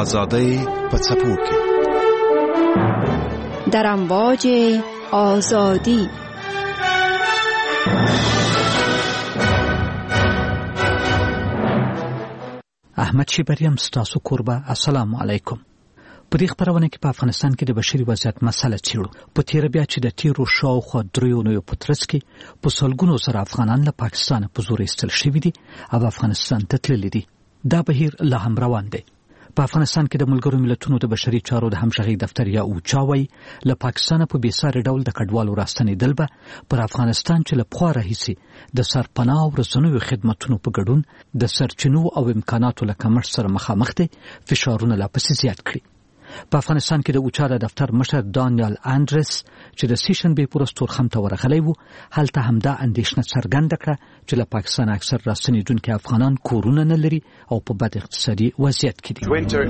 آزادۍ په څپو کې در امواج آزادی. احمد شیبریم ستاسو کوربه. السلام علیکم. په دې خبرونه کې په افغانستان کې د بشري وضعیت مسله چیرو. په تیر بیا چې د تیرو شاوخوا 3 اونیو په ترڅ کې په سلګونو سره افغانان له پاکستان په زور ایستل شوي دي او افغانستان ته تللي دي. دا بهیر لا هم روان دی. په افغانستان کې د ملګرو ملتونو د بشري چارو د همغږي دفتر یا اوچاوي له پاکستان په بیساري ډول د کډوالو راستنېدل به پر افغانستان چې له پخوا راهیسي د سرپناه او رسنیو خدماتونو په ګډون د سرچینو او امکاناتو له کمښت سره مخامخ دي، فشارونه لا پسې زیات کړي. په افغانستان کې د اوچا د دفتر مشر دانیال اندرس چې د سیشن به پورستور خمته ورغلی وو، هلته همدا اندیشنه څرګنده کړه چې له پاکستان اکثر راستنېدونکي افغانان کورونه نه لري او په بد اقتصادي وضعیت کې دي.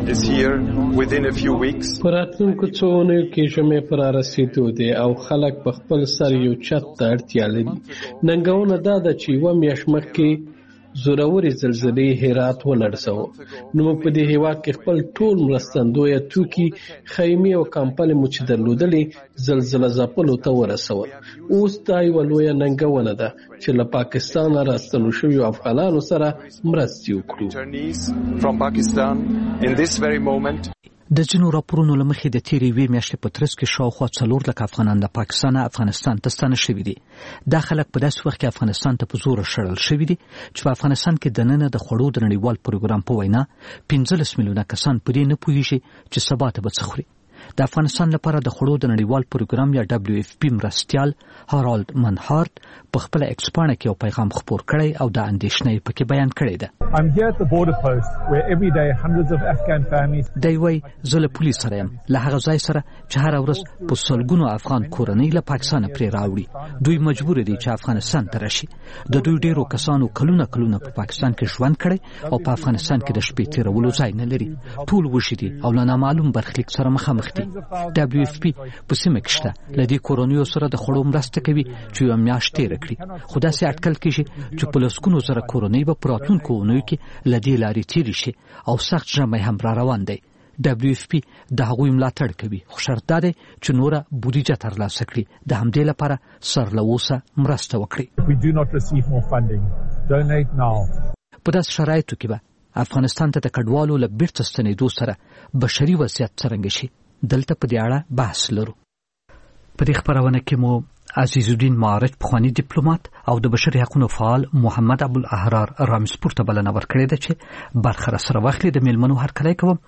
په راتلونکو څو اونیو کې ژمي پر رسیدو دي او خلک په خپل سر یو چت ته اړتیا لري. ننګونه دا ده چې یوه میاشت مخکې زوروري زلزلې هرات ولړزاوه. نو په دې هیواد کې خپل ټول مرستندویه توکي، خیمې او کمپلې مو چې درلودلې زلزله ځپلو ته ورسول. اوس دا یوه لویه ننګونه ده چې له پاکستان راستنو شویو افغانانو سره مرستې وکړو. د ځینو راپورونو له مخې د تیرې یوې میاشتې په ترڅ کې شاوخوا 4 لک افغانان له پاکستانه افغانستان ته ستانه شوي دي. دا خلک په داسې وخت کې افغانستان ته په زور شړل شوي دي چې په افغانستان کې د نن د خوړو د نړیوال پروګرام په وینا 15 میلیونه کسان په دې نه پوهیږي چې سبا ته به څه خوري. د افغانستان لپاره د خوړو د نړیوال پروګرام یا WFP مرستیال هارالد منهارت په خپل ایکسپانه کې یو پیغام خپور کړی او د اندیشنې پکې بیان کړی ده. دی وایي زه له پولیس سره یم، له هغه ځای سره چې هر ورځ په سلګونو افغان کورنۍ له پاکستان پرې راوړي. دوی مجبور دي چې افغانستان ته راشي. د دوی ډیرو کسانو کلونه په پاکستان کې ژوند کړي او په افغانستان کې د شپې تیرولو ځای نه لري. ټول وشي دي او له نامعلوم برخلیک سره مخامخ دي. WFP په سیمه کې شته، لدې کورونیو سره د خوړو مرسته کوي چې یو میاشت تیر کړي. خو داسې اټکل کېږي چې په لسګونو سره کورنۍ به په راتلونکو اونیو کې لدې لارې تیرې شي او سخت ژمی هم را روان دی. WFP د هغوی ملاتړ کوي، خو شرط دا دی چې نوره بودیجه ترلاسه کړي. د همدې لپاره سر له اوسه مرسته وکړي. په داسې شرایطو کې به افغانستان ته د کډوالو له بیرته ستنېدو سره بشري وضعیت څرنګه شي، دلته په دې اړه بحث لرو. په دې خبرونه کې مو عزیز الدین معارج پخوانی ډیپلوماټ او د بشري حقوقو فعال محمد ابوالاحرار رامسپور ته بلنه ورکړې ده چې برخه سره واخلي. د میلمنو هرکلی کوم.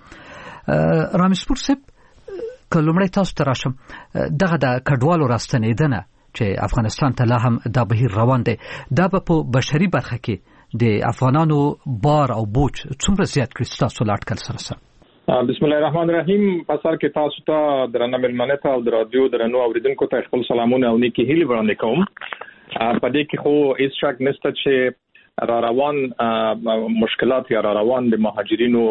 رامسپور صاحب، کلمړی تاسو ته راشم، دغه د کډوالو راستنېدنه چې افغانستان ته لا هم دا بهیر روان دی، دا په بشري برخه کې د افغانانو بار او بوج څومره زیات کړي ستاسو له اټکل سره؟ بسم الله الرحمن الرحیم. پسار کې تاسو ته درنه ملمنه ته او د رادیو درنو اوریدونکو ته خپل سلامونه او نیکی هیلې وړاندې کوم. په دې کې خو هیڅ شک نشته چې را روان مشکلات یا را روان د مهاجرینو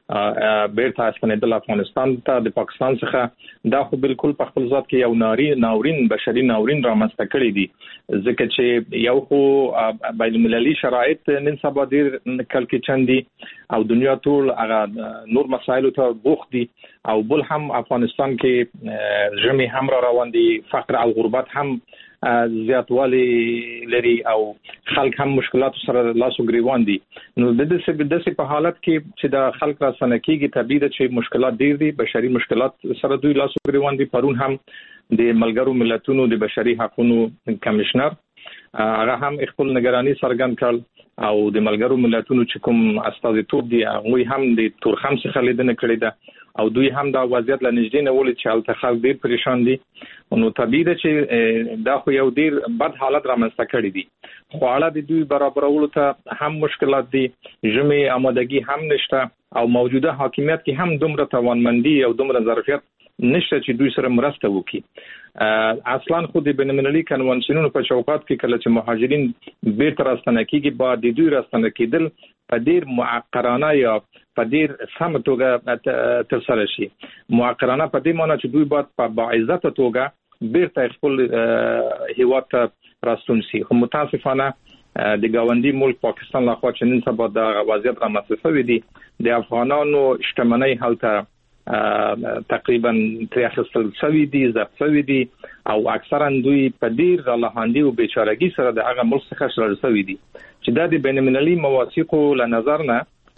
بیرته ستنېدل افغانستان ته د پاکستان څخه دا خو بالکل په خپل ذات کې یو ناورین بشري ناورین رامنځته کړی دي، ځکه چې یو خو بین المللي شرایط نن سبا ډېر کلکچن دي او دنیا ټول هغه نور مسایلو ته بوخت دي، او بل هم افغانستان کې ژمی هم را روان دي، فقر او غربت هم زیاتوالی لري او خلک هم مشکلات سره لاسو ګریوان دي. نو د دې په حالت کې چې د خلک را سنکیږي طبيعي ده چې مشکلات ډیر دي، بشري مشکلات سره دوی لاسو ګریوان دي. پرون هم د ملګرو ملتونو د بشري حقوقو کمشنر هغه هم خپل نگرانی څرګند کړ او د ملګرو ملتونو چې کوم استازیتوب دي هغه هم د تورخم څخه لیدنه کړې ده او دوی هم دا وضعیت لنږدې نه ولې چې الته خلک ډیر پریشان دي. نو طبيعي ده چې دا خو یو ډیر بد حالت رامنځته کړی دي. خواړه د دوی برابرولو ته هم مشکلات دي، ژمي آمادګي هم نشته او موجوده حاکمیت کې هم دومره توانمندي او دومره ظرفیت نشته چې دوی سره مرسته وکړي. اصلا خو د بین‌المللي کنوانسیونونو په چوکاټ کې کله چې مهاجرین بیرته راستنه کیږي با د دوی راستنه کېدل په ډیر معقرانه یا په ډیر سم توګه ترسره شي. معقرانه په دې معنی چې دوی باید په باعزت توګه بیرته خپل هیواد ته راستون شي. خو متاسفانه د ګاونډي ملک پاکستان له خوا چې نن سبا د وضعیت رامنځته شوی دی د افغانانو شتمنۍ هلته تقریبا تریاخستل شوی دی ضبط شوی دی او اکثرا دوی په ډیر غلهاندي او بیچارهګي سره د هغه ملک څخه شړل شوی دی چې د بین المللي مواثیقو له نظر نه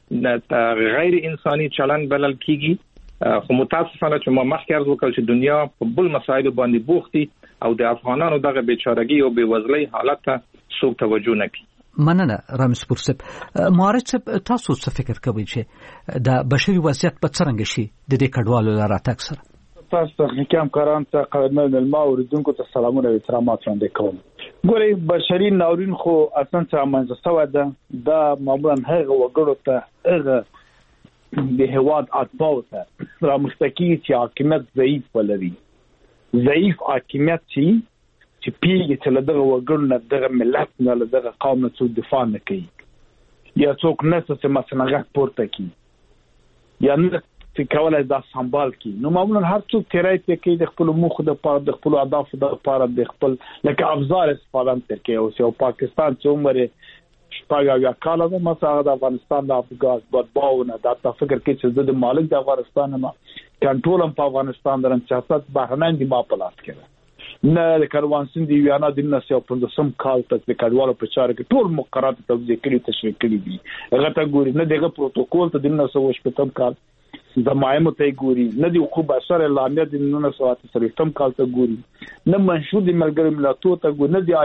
غیر انساني چلن بلل کیږي خو متاسفانه چې ما مخکې عرض وکړ چې دنیا په بل مسایلو باندې بوختي او د افغانانو دغه بیچارهګي او بیوزلۍ حالت ته څوک توجه نه کوي. مننه رامز پورسب. معارض صاحب تاسو څه فکر کوئ چې د بشري وضعیت په څرنګه شي د دې کډوالو لراتګ سره؟ تاسو تخنیکی همکاران ته قدرمن ملما اوریدونکو ته سلامونه او احترامات وړاندې کوم. ګورئ بشري ناورین خو اصلا څه منځ سوه ده دا معمولا هغه وګړو ته هغه د هواد اتباو ته رامختکی چې حاکمیت ضعیف ولري ضعیف حاکمیت چې پیږي چې له دغه وګړو نه دغه ملت نه له دغه قوم نه څوک دفاع نه کوي یا څوک نسته چې مثلا غږ پورته کوي یا نه چې کولای دا سمبال کی نو معمولا هر څوک تیرای ته کوي د خپل موخ د پاره د خپل اهداف د پاره د خپل لکه افزار استفاده کوي او چې پاکستان چې عمر شپږ یا کال د مساغه د افغانستان د افغان بدباونه دا فکر کوي چې د مالک د افغانستان ما کنټرول په افغانستان د سیاست بهرنۍ دی ما په لاس کې نه د کاروان سند دی ویانا د 1915 کال ته د کډوالو په چارو کې ټول مقررات توضیح کړي تشریح کړي دي هغه ته ګوري نه دغه پروتوکول ته د 1915 کال زمایم ته ګوري نه دی خو بشر اعلامیه د 1938 کال ته ګوري نه منشور د ملګرو ملتونو ته ګوري نه دی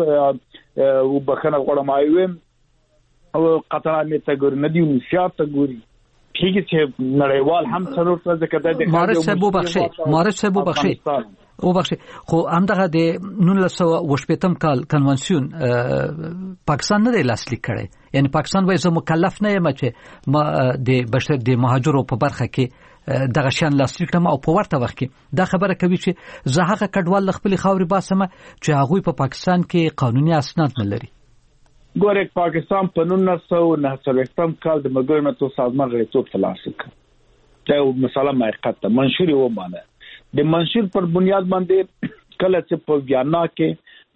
او بخنه غوړم ایوم او قطر امیر ته ګوري نه دی نشاط ته ګوري کیږي چې نړیوال هم ضرورت ځکه د مارچ سبو بخشي او بخشي خو همدغه د 1918 کال کنونسیون پاکستان نه لاسلیک کړي یعنی پاکستان وایي زه مکلف نه یم چې ما د بشر د مهاجرو په برخه کې دغه شان لاسلیک کړم او په ورته وخت کې دا خبره کوي چې زه هغه کډوال خپل خاوري باسم چې هغه په پاکستان کې قانوني اسناد نه لري. ګوره پاکستان په 1949 کال د ملګرو ملتونو سازمان غړیتوب ترلاسه کړ. دا مثلا حقیقت ته منشور و معنی د منشور پر بنیاد باندې کله چې په ویانا کې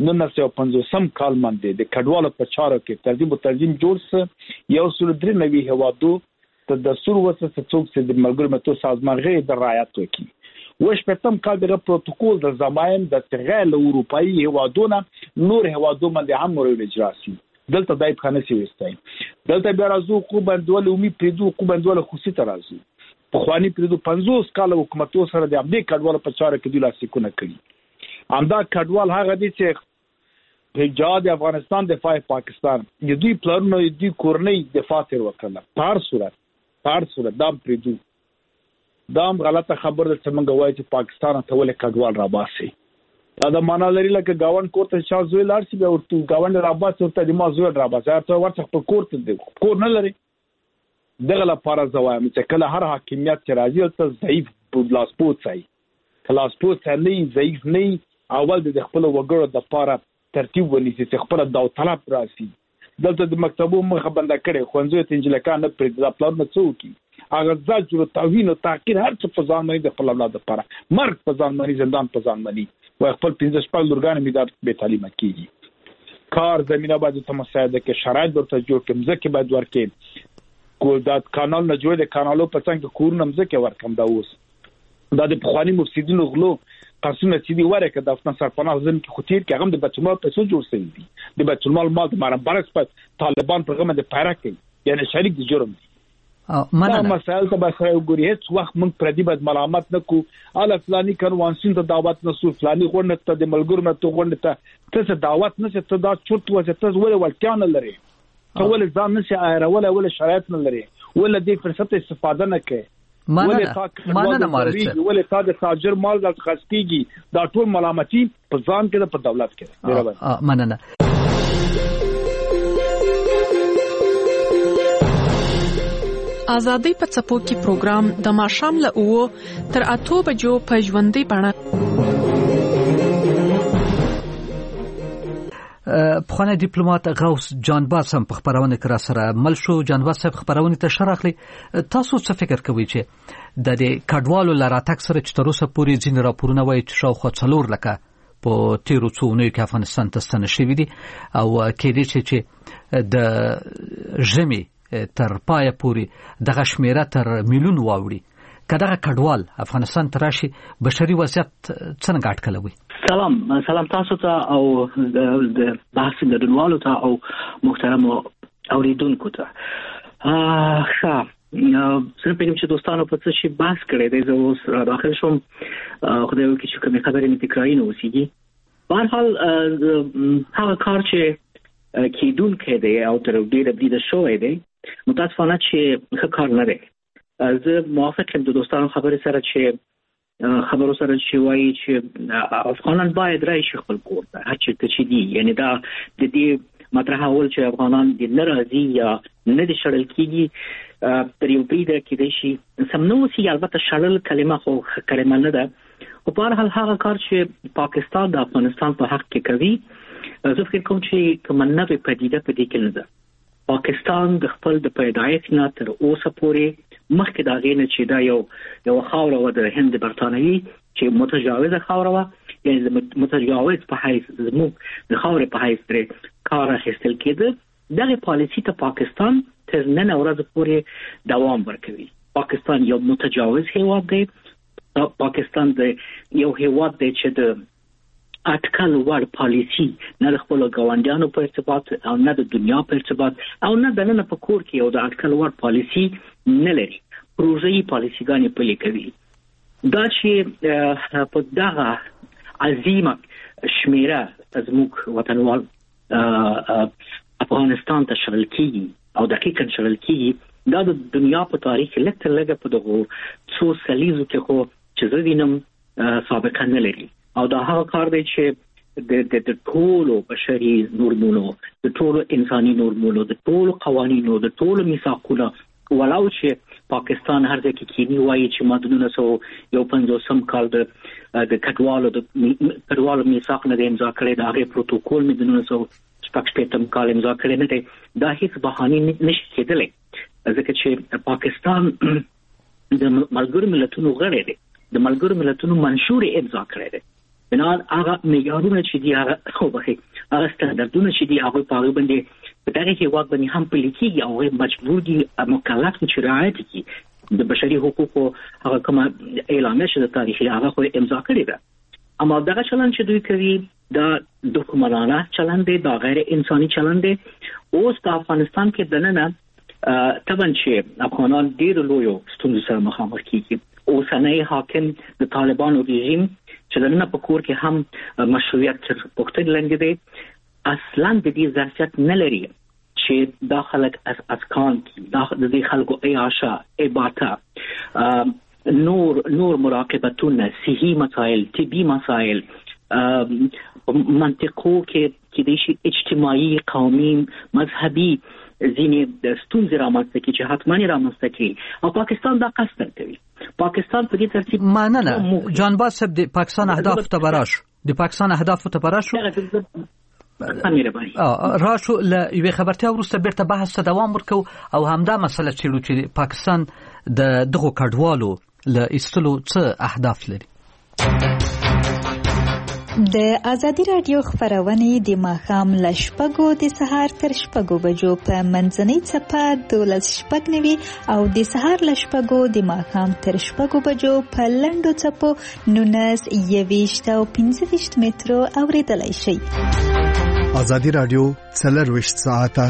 1950 کال باندې د کډوالو په چارو کې ترتیب او تنظیم جوړ سه یو سل درې نوي هوادو ته د دستور وسه څوک چې د ملګرو ملتونو سازمان غړي د رعایت وکړي. وش په تم کال دغه پروتوکول د زمایم د تغیر اروپאי هوادونه نور هوادو باندې هم مورد اجرا شي دلته دای په خانه سی وستای دلته بیا راځو خو بندول اومي پریدو خو بندول خوسي ته راځو په خواني پریدو 50 کال حکومتو سره د ابدي کډوال په چاره کې د لاسیکونه کړی امدا کډوال هغه دي چې په جاد افغانستان دفاع پاکستان د دوی پلانونو د کورنۍ دفاع تر وکړه په هر صورت دام پریدو دام غلطه خبر ده چې موږ وایو چې پاکستان ته ولې کډوال را باسي دا معنا لري لکه گاوند کوړه شاه زوی لار شي به ورته گاوند را باسي ورته د ما زوی را باسي ته ورته په کوړه دی کور نه لري دغه لپاره زوایم چې کله هر حاکمیت چې راځي ته ضعیف بلاسپوت سي کلاسپوت نه ضعیف نه اول د خپل وګړو د لپاره ترتیب ونیسي چې خپل د طلب راسي دلته د مکتبو مخه بنده کړي خوندزو ته انجلکان نه پرې د خپل نه څوکي اگر ځاجو توهین او تحقیر هر څه په ځان باندې د خپل اولاد لپاره مرګ په ځان باندې زندان په ځان باندې و خپل 15 شپږ لورګان میدار به تعلیم کیږي کار زمينه باندې ته مساعده کې شرایط ورته جوړ کړم ځکه باید ورکې کول دا کانال نه جوړ د کانالو په څنګه کورونه ځکه ورکم دا اوس دا د پخوانی مفسدين غلو قصونه چې دی ورکه د افغان سرپناه ځم کې خطیر کې هم د بچمال په څو جوړ شوی دي د بچمال مال د مارم برعکس په طالبان پرغمه د پیراک یعنی شریک د جرم دي دا مسائل ته به سره وګوري هیڅ وخت موږ پردي بد ملامت نکو اله فلاني کنوانسیون ته دعوت نسو فلاني غونډه ته د ملګرو مته غونډه ته دعوت نشته ته دا چورت وځه ته ولې ولټیا نه لري اول ځان نشي ولا شرایط نه لري ولا دې فرصت استفاده نه کوي مننه مارچ ولې تا د تاجر مال د خسکیږي دا ټول ملامتي په ځان کې په دولت کې مننه آزادۍ په څپو کې پروګرام د ماښام له 9 تر 8 بجو په ژوندۍ بڼه پخوانی ډیپلوماټ غوث جانباز هم په خبرونه کې را سره مل شو. جانباز صاحب خبرونه ته شرحلي تاسو څه فکر کوئ چې د کډوالو لراتک سره چې تر اوسه پورې ځین راپورونه وایي چې شاوخوا 4 لکه په تیرو څو اونیو کې افغانستان ته ستنه شوي دي او کېدای شي چې د ژمي تر پایه پورې دغه شمیره تر میلیون واوړي. که دغه کډوال افغانستان ته راشي بشري وضعیت څنګه اټکلوي؟ سلام تاسو ته او د بحث ګډونوالو ته او محترم اوریدونکو ته. زه پیغام چې دوستانو په څه شي بحث کړی دی، زه اوس داخل شوم خدای وکړي چې کومې خبرې مې تکراري نه اوسېږي. په هر حال هغه کار چې کېدونکی دی او تر ډېره بریده شوی دی متاسفانه چې ښه کار نه دی. زه موافق یم د دوستانو خبرو سره چې وایي چې افغانان باید راشي خپل کور ته هر چېرته چې دي. یعنې دا د دې مطرح اول چې افغانان د نه راځي یا نه دي شړل کېږي تر یو بریده کېدای شي سم نه اوسي. البته شړل کلمه خو کلمه نه ده. خو په هر حال هغه کار چې پاکستان د افغانستان په حق کې کوي زه فکر کوم چې کومه نوې پدیده په دې کې نه ده. پاکستان د خپل د پیدایښت نه تر اوسه پورې مخکې د هغې نه چې دا یو خاوره وه د هند برطانوي چې متجاوزه خاوره وه، یعنې متجاوز په حیث زموږ د خاورې په حیث ترې کار اخیستل کېده. دغه پالیسي ته پاکستان تر نن ورځ پورې دوام ورکوي. پاکستان یو متجاوز هیواد دی. پاکستان د یو هیواد دی چې د اټکل وړ پالیسي نه د خپلو ګاونډیانو په ارتباط او نه د دنیا په ارتباط او نه د نن په کور کې یو د اټکل وړ پالیسي نه لري. پروژه‌یي پالیسیګانې پلي کوي. دا چې په دغه عظیمه شمیره زموږ وطنوال افغانستان ته شړل کېږي او دقیقاً شړل کېږي، دا د دنیا په تاریخ کې لږ تر لږه په دغو څو سلیزو کې خو چې زه وینم سابقه نه لري. او دا هغه کار دی چې د ټولو بشري نورمونو، د ټولو انساني نورمونو، د ټولو قوانینو، د ټولو میثاقونو ولو چې پاکستان هر ځای کې کینی وایي چې ما د 1950 کال د کډوالو میثاق نه امضا کړی، د هغې پروتوکول مې د 1960 کال امضا کړی نه دی. دا هیڅ بهانې نشي کېدلی ځکه چې پاکستان د ملګرو ملتونو غړی دی، د ملګرو ملتونو منشور امضا کړی دی. بنان هغه معیارونه چې دي هغه ستاندردونه چې دي هغه په هغه باندې په دغه هېواد باندې هم پلي کېږي او هغوی مجبور دي مکلف دي چې رعایت کړي. د بشري حقوقو هغه کومه اعلامیه چې د تاریخي هغه خو امضا کړې ده. اما دغه چلند چې دوی کوي دا دښمنانه چلند دی، دا غیر انساني چلند دی. اوس په افغانستان کې دننه طبعا چې افغانان ډېر لویو ستونزو سره مخامخ کېږي. اوسنی حاکم د طالبانو رژیم چې دننه په کور کې هم مشروعیت تر پوښتنې لاندې دی، اصلا د دې ظرفیت نه لري چې دا خلک اسکان کړي، د دې خلکو عیاشه، عباته، نور مراقبتونه، صحي مسایل، طبي مسایل، منطقو کې د اجتماعي، قومي، مذهبي ځینې د ستونزې رامنځته کړي چې حتماني رامنځته کړي او پاکستان دا قصد کوي. پاکستان په دې ترتیب مننه جانباز صاحب د پاکستان اهداف ته براشو راشو له یوې خبرتیا وروسته بیرته بحث ته دوام ورکو او همدا مسله چیرو چې پاکستان د دغو کډوالو له ایستلو څه اهداف لري. د ازادي رادیو خبرونه د ماښام له 6 د سهار تر 6 بجو په منځنۍ چپه 12:09 او د سهار له 6 د ماښام تر 6 بجو په لنډو چپو 19:20 او 15 مترو اوریدلای شئ. ازادي رادیو 24 ساعته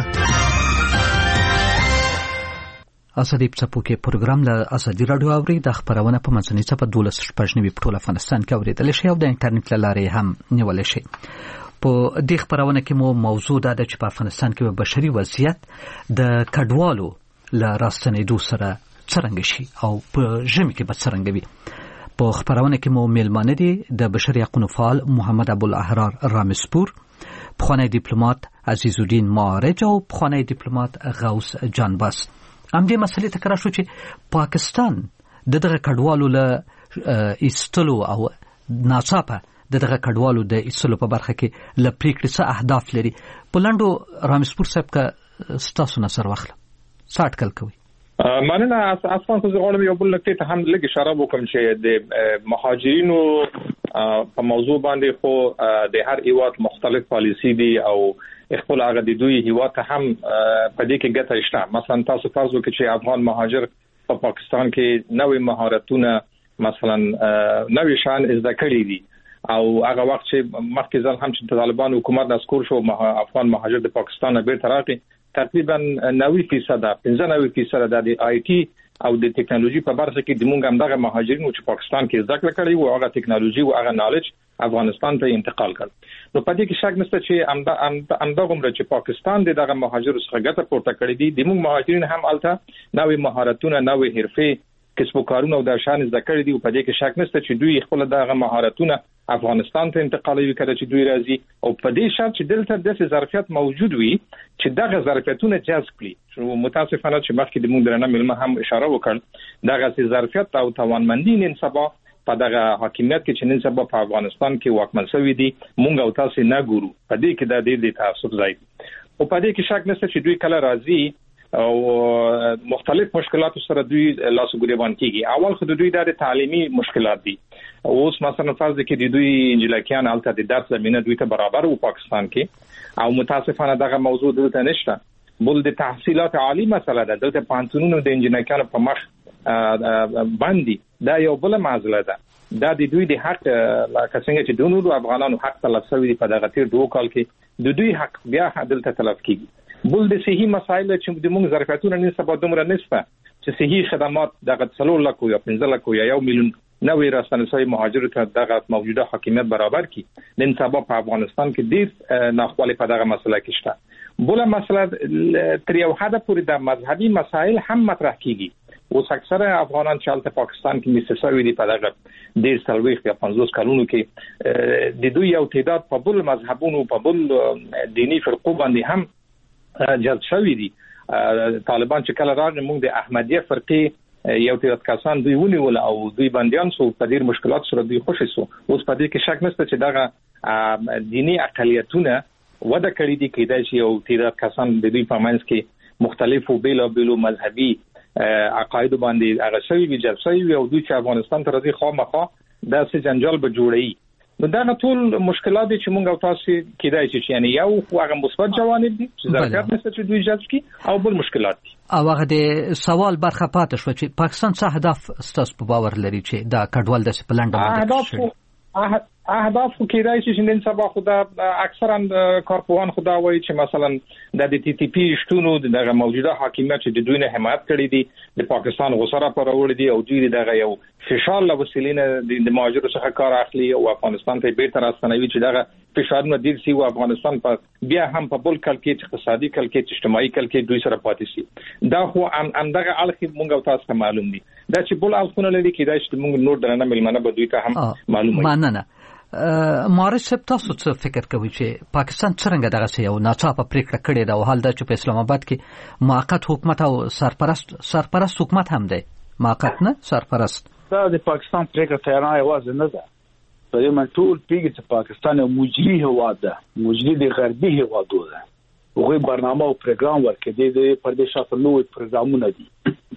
ازادي چپو کې پروګرام له ازادي رادیو اوري د خبرونه په منځنۍ چپه 12:09 په ټول افغانستان کې اوریدل شي او د انټرنیټ له لارې هم نیول شي. په دې خبرونه کې مو موضوع ده چې په افغانستان کې بشري وضعیت د کډوالو له راستنېدو سره څرنګه شي او په ژمي کې به څرنګه وي. په خبرونه کې مو میلمانه دي د بشري حقوقو فعال محمد ابوالاحرار رامسپور، پخوانی دیپلومات عزیز الدین معارج او پخوانی دیپلومات غوث جانباز. همدې مسلې ته کرا شو چې پاکستان دغه کډوالو له ایستلو او ناڅاپه دغه کډوالو د ایستلو په برخه کې له پریکړې څخه اهداف لري. په لنډو رامسپور صاحب کا ستاسو نظر واخله څه اټکل کوي؟ مننه. اصلا خو زه غواړم یو بل نکته ته هم لږ اشاره وکړم چې د مهاجرینو په موضوع باندې خو د هر هیواد مختلف پالیسی دي او خپل هغه د دوی هیواد هم په دې کې ګټه شته. مثلا تاسو فرض وکړئ چې افغان مهاجر په پاکستان کې نوې مهارتونه مثلا نوې شان زده کړې دي او هغه وخت چې مخکې ځل هم چې طالبان حکومت نسکور شو افغان مهاجر د پاکستان بیرته راغلي تقریبا 90% 95% د آی ټي او د ټکنالوژي په برخه کې د مونږ هم دغه مهاجرینو چې پاکستان کې زده کړه کړې او هغه ټکنالوژي او هغه نالج افغانستان ته انتقال کړ. نو په دې کې شک نشته چې همدغه عمر چې پاکستان دغه مهاجرو څخه ګټه پورته کړې دي د مونږ مهاجرین هم الته نوې مهارتونه نوې حرفې کسب و کارونه او د شان زده کړې دي او په دې کې شک نشته چې دوی خپل دغه مهارتونه افغانستان ته انتقالوي کړي چې دوی راځي او په دې شرط چې دلته د ظرفیت موجود وي چې دغه ظرفیتونه جذب کړي. چې متاسفانه چې مخکې د مونږ درنه ملما هم اشاره وکړ دغه ظرفیت او توانمندي نن سبا په دغه حاکمیت کې چې نن سبا په افغانستان کې واکمن شوی دي مونږ او تاسو نه ګورو. په دې کې د دې تعصب ځای او په دې کې شک نشته چې دوی کله راځي او مختلف مشکلات سره دوی لاس ګریبان کیږي. اول خو دوی د تعلیمي مشکلات دي. اوس مثلا فرض کې د دوی انجلیکان الته د درس زمينه دوی ته برابر او پاکستان کې او متاسفانه دغه موضوع دلته نشته. بل د تحصیلات عالی مسله ده. دلته پانتونونو د انجلیکان په مخ باندې دا یو بل معضله ده. دا د دوی د حق لکه څنګه چې د نورو افغانانو حق تلف شوی په دغه تیر 2 کال کې د دوی حق بیا دلته تلف کیږي. بل د صحي مسایل چې د موږ ظرفیتونه نه سبا دومره نشته چې صحي خدمات دغه 3 لک یا 15 لک یا 1 میلیون نوې راستنسای مهاجرو ته دغه موجوده حکومت برابر کی نن سبا په افغانستان کې ډیر ناخوالي په دغه مسله کې شته. بل مسله تر یو حد پورې د مذهبي مسایل هم مطرح کیږي. اوس اکثره افغانان چې په پاکستان کې مسیسوي دي په دغه ډیر سلويخ یا 50 کلونو کې د دوی یو تعداد په بل مذهبونو په بل دینی فرقو باندې هم جذب شوی دي. طالبان چې کله راغلي موږ د احمدیه فرقې یو تعداد کسان دوی ونیول او دوی باندې سو په ډیر مشکلات سره دوی خوشي سو. اوس په دې کې شک نشته چې دغه دینی اقلیتونه وده کړی دي کېدای شي یو تعداد کسان د دوی په منځ کې مختلفو بیلو مذهبي عقاید باندې هغه شوی وي جذب شوی او دوی چې افغانستان ته راځي خامخا دا څه جنجال به جوړي. نو دا ټول مشکلات چې موږ او تاسو کېدای شي یعنی یو هغه مثبت جوانب دي چې ظرفیت نشته چې دوی جذب کی او بل مشکلات دي. او هغه د سوال برخه پاتې شو چې پاکستان څه هدف ستاسو په باور لري چې دا کډوال د سپلند باندې اهداف کېدای شي نن سبا خدا اکثرا کارپوهان خدا وایي چې مثلا د ټي ټي پی شتونو دغه موجوده حکومت چې د دوی نه حمایت کړی دي د پاکستان غوسره پر وړي دي او دوی دغه یو فشار له وسیلینه د مهاجرو څخه کار اخلي او افغانستان ته بیرته راستنوي چې دغه فشارونه ډیر سي او افغانستان په بیا هم په بل کال کې اقتصادي کال کې اجتماعي کال کې دوی سره پاتې شي. دا خو دغه الخ مونږ او تاسو معلوم دي. دا چې بل الخونه لري کېدای شي مونږ نور درنه ملمنه به دوی ته هم معلومه مننه. مارش صاحب تاسو څه فکر کوئ چې پاکستان څنګه دغه یو ناڅاپه پریکړه کړې ده او حال دا چې په اسلام آباد کې موقت حکومت او سرپرست حکومت هم دی موقت نه سرپرست دا د پاکستان پریکړه تیارانه یوازې نه ده. په دې من ټول پیږي چې پاکستان یو مجري هیواد ده مجري د غربي هیوادو ده. هغوی برنامه او پروګرام ورکړي د پردیش په نوې پروګرامونه دي.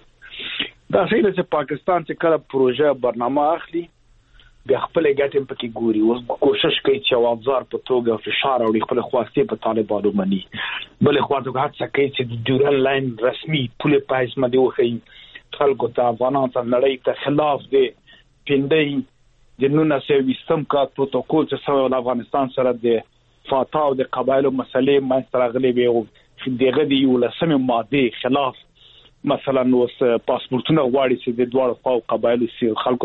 دا څه چې پاکستان چې کله پروژه برنامه اخلي بیا خپل ګټې پکې ګوري او کوشش کوي چې وابزار په توګه فشار او خپل خواسته په طالبانو باندې بل خواته هڅه کوي چې د ډیورن لاین رسمي پوله پایس باندې وخی خلکو ته افغانانو ته نړۍ ته خلاف دی پیندې د 1920 کا پروتوکول چې سره د افغانستان سره د فاتا او د قبایلو مسلې مسترغلي به او دغه دی ولسمه ماده خلاف مثلا نو پاسپورتونه غواړي چې د دوه خو قبایلو سي خلکو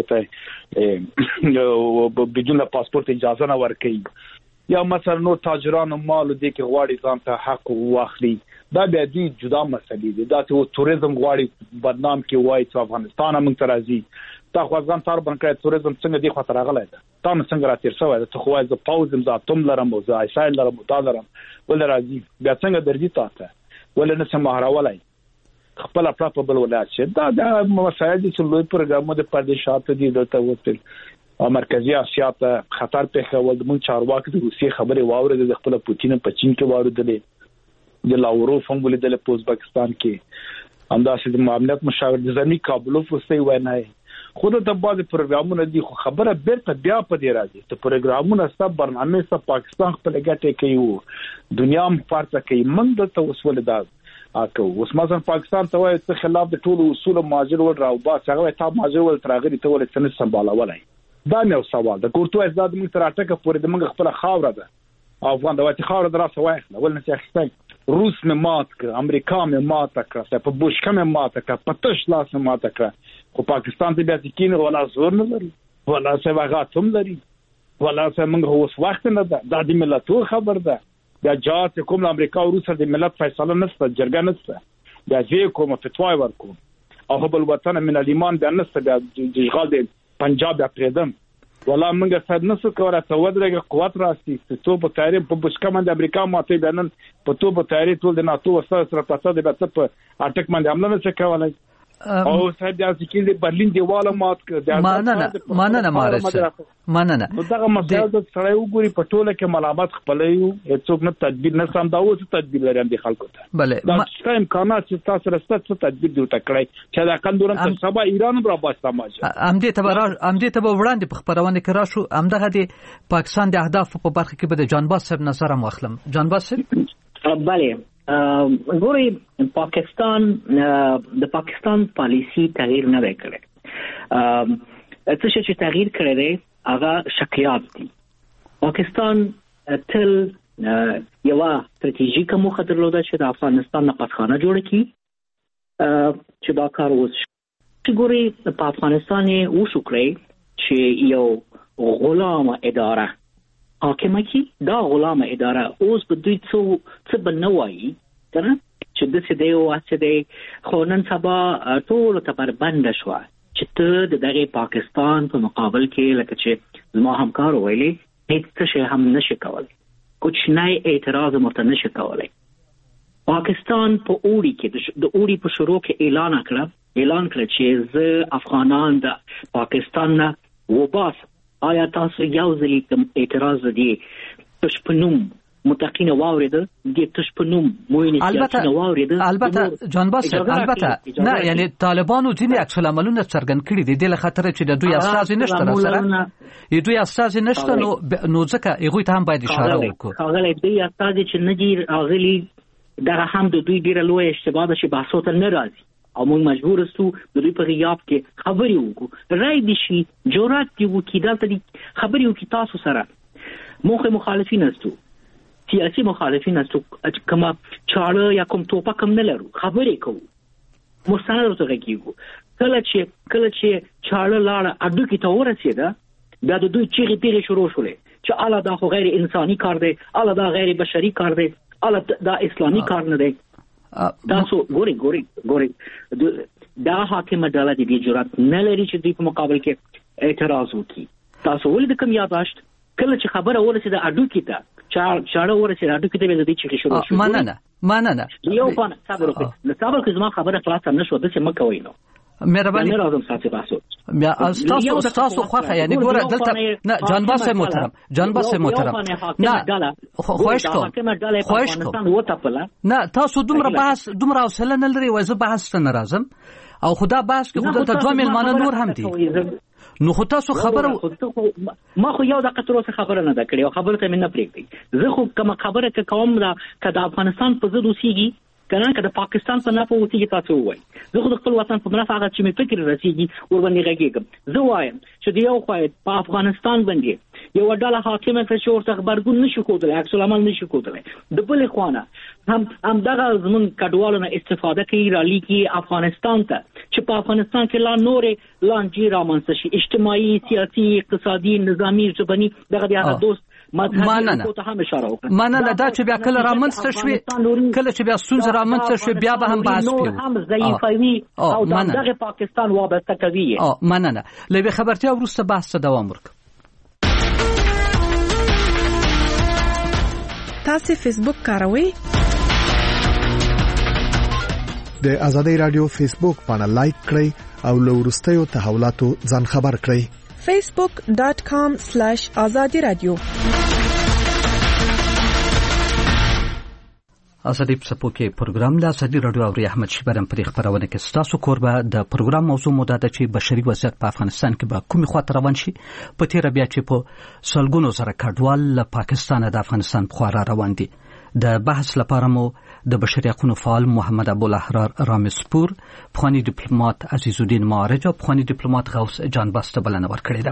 ته بدون پاسپورت اجازه نه ورکړي یا مثلا نو تاجرانو مال دې کې غواړي ځان ته حق واخلي. دا به دي جدا مسلې دي. دا ته توریزم غواړي بدنام کې وایي چې افغانستان موږ ته راځي تا خو ځان تر باندې توریزم څنګه دی خو تر غلای ده تا څنګه راتیر شوی ده ته خو از پاوزم ز اتم لرم او ز ایسایل لرم تا لرم ول راځي بیا څنګه درځي تاسو ول نه سم هراولای خپل خپل بل ولایت شه. دا مسایل دي چې لوی پروګرام د پردیشات دي دلته وته او مرکزی اسیا ته خطر په خول د مون چارواکي د روسي خبره واورې د خپل پوتین په چین کې واردلې د لاوروف هم ولې د پوزبکستان کې همداسې د معاملات مشاور د زمي کابلوف وسې وینای خود ته بعض پروګرامونه دي خو خبره بیرته بیا په دې راځي ته پروګرامونه سب برنامه سب پاکستان خپل ګټه کوي دنیا هم فرض کوي موږ ته وسول دا اکو اوس مثلا پاکستان ته وایي ته خلاف د ټولو اصول ماجر ول راو با څنګه ته ماجر ول ترغري ته ول څنګه سمبالولای دا نو سوال د کورتو ازداد موږ تر اټکه پورې د موږ خپل خاور ده افغان د وتی خاور دراسه وایخله ول نه څه روس مې مات کړ امریکا مې مات کړ په بوشکه مې مات کړ په تش لاس مې مات کړ خو پاکستان ته بیا ځکینه ولا زور نه لري ولا څه واغات هم لري ولا څه موږ اوس وخت نه ده د ملتونو خبر ده دا جات کوم امریکا او روس د ملت فیصله نشته جرګه نشته دا زی کوم فتوای ورکوم او هبل وطن من الایمان بیا نشته بیا د اشغال د پنجاب پردم ولا موږ صد نسو کوله ته ودرګه قوت راسي ته په تاریخ په بشکه باندې امریکا ماته بیان په تو په تاریخ ټول د ناتو سره پاتې د بت په اټک باندې عمل نه څه کولای او صاحب د ځکه د برلین دیواله مات کړ مننه نو دا مسله د سړی وګوري په ټوله کې ملامت خپلې هیڅوک نه تدبیر نه سم دا اوس تدبیر لري د خلکو ته بله دا څه امکانات چې تاسو رسته تدبیر دی تکړه چې دا کندورم تر سبا ایران را باسته ماجه امدې ته وړاندې په خبرونه کې راشو امدغه د پاکستان د اهداف په برخه کې به د جانباز صاحب نظر هم واخلم جانباز صاحب بله ګوري د پاکستان پالیسی تغییر نه وکړي څه چې تغییر کړی دی هغه شکلیات دي پاکستان تل یو ستراتیژیکه موخه درلوده چې د افغانستان نه پاتخانه جوړ کړي چې دا کار وشي ګوري په افغانستان یې وشو کړی چې یو غلامه اداره حاکمه کی دا غلامه اداره اوس په دوی څه بنوي کنه چې د څه دی او څه دی خو نن سبا ټول ته پر بند شو چې ته دغه پاکستان په مقابل کې لکه چې زما همکار ویلي هیڅ څه هم نشي کولای کوم نه اعتراض مرته نشي کولای پاکستان په اوړي کې د اوړي په شروع کې اعلان کړ چې زه افغانان د پاکستان نه وباس آیا تاسو یو ځلی کوم اعتراض دی تشپنوم متقین واورید د تشپنوم البته جانباز البته نه یعنی طالبانو ځینې عکس العملونه څرګند کړي دي د خطر چې د دوی اساس نشته سره دوی اساس نشته نو ځکه هغه ته هم باید اشاره وکړو هغه دوی اساس چې نجیر اغلی در هم د دوی ډیره لوی اشتباه ده چې بحثو ته نه راځي او موږ مجبور استو د دوی په غیاب کې خبرې وکړو رای دي شي جرأت دی وکړي دلته خبرې وکړي تاسو سره موږ مخالفین استو سیاسي مخالفین استو کما چاړه یا کوم توپک هم نه لرو خبرې کوو مستند ورته کیږو کله چې چاړه لاړه اډو کې ته ورسېده دا د دوی چیغې پیغې شروع شولې چې الا دا خو غیر انساني کار دی الا دا غیر بشري کار دی الا دا اسلامي کار نه دی تاسو ګوري دا حاکمه ډله د جرأت نه لري چې دوی په مقابل کې اعتراض وکړي تاسو ولې د کوم یاداشت کله چې خبره ورسېده اډو کې ته چاړه ورسېده اډو کې ته د دې چې شروع شو مننه یو په صبر وکړئ زما خبره خلاص نه شو د څه مکه وینو مهرباني راځم ساتي تاسو بیا تاسو خوخه یعنی ګوره دلته نه جانباز محترم نه خواهش کوم نه تاسو دومره حوصله نه لري وایي زه بحث ته نه راځم او خدا بحث کې خو دلته دوه مېلمانه نور هم دي نو خو تاسو خبره ما خو یو دقیقه تر اوسه خبره نه ده کړې او خبره ته مې نه پرېږدي زه خو کوم خبره کوم دا که د افغانستان په ضد اوسېږي کنه که د پاکستان په نافه اوسېږي تاسو وایي زه خو د خپل وطن په منافع هغه چې مې فکر رسېږي ور باندې غږېږم زه وایم چې د یو خوا په افغانستان باندې یو ډله حاکمه چې ورته خبرګون نشي کولای عکس العمل نشي کولای د بلې خوانه هم دغه زمون کډوالو نه استفاده کوي را لیکي افغانستان ته چې په افغانستان کې لا نورې لانجې رامنځته شي اجتماعي سیاسي اقتصادي نظامی ژبني دغه بیا دوست مننه دا چې بیا کله رامنځته شوي کله چې بیا ستونزه رامنځته شوي بیا به هم بحث کوو هم ضعیفوي او دغه پاکستان وابسته کوي مننه لوي خبرتیا وروسته بحث دوام ورک تاسو فیسبوک کاروئ د آزادۍ رادیو فیسبوک باندې لایک کړئ او له وروستیو تحولاتو ځان خبر کړئ facebook.com/azadi radio ازادي په کې پروګرام د ازادي رادیو او احمد شیبرم پر خبرونه کې ستاسو کوربه د پروګرام موضوع مدته چې بشري وضعیت په افغانستان کې به کومې خواته روان شي په تیر بیا چې په سلګونو زره کډوال له پاکستان د افغانستان په خوا روان دي د بحث لپاره مو د بشري حقوقو فعال محمد ابوالاحرار رامسپور پخوانی ډیپلوماټ عزیز الدین معارج او پخوانی ډیپلوماټ غوث جان باسته بلنه ورکړې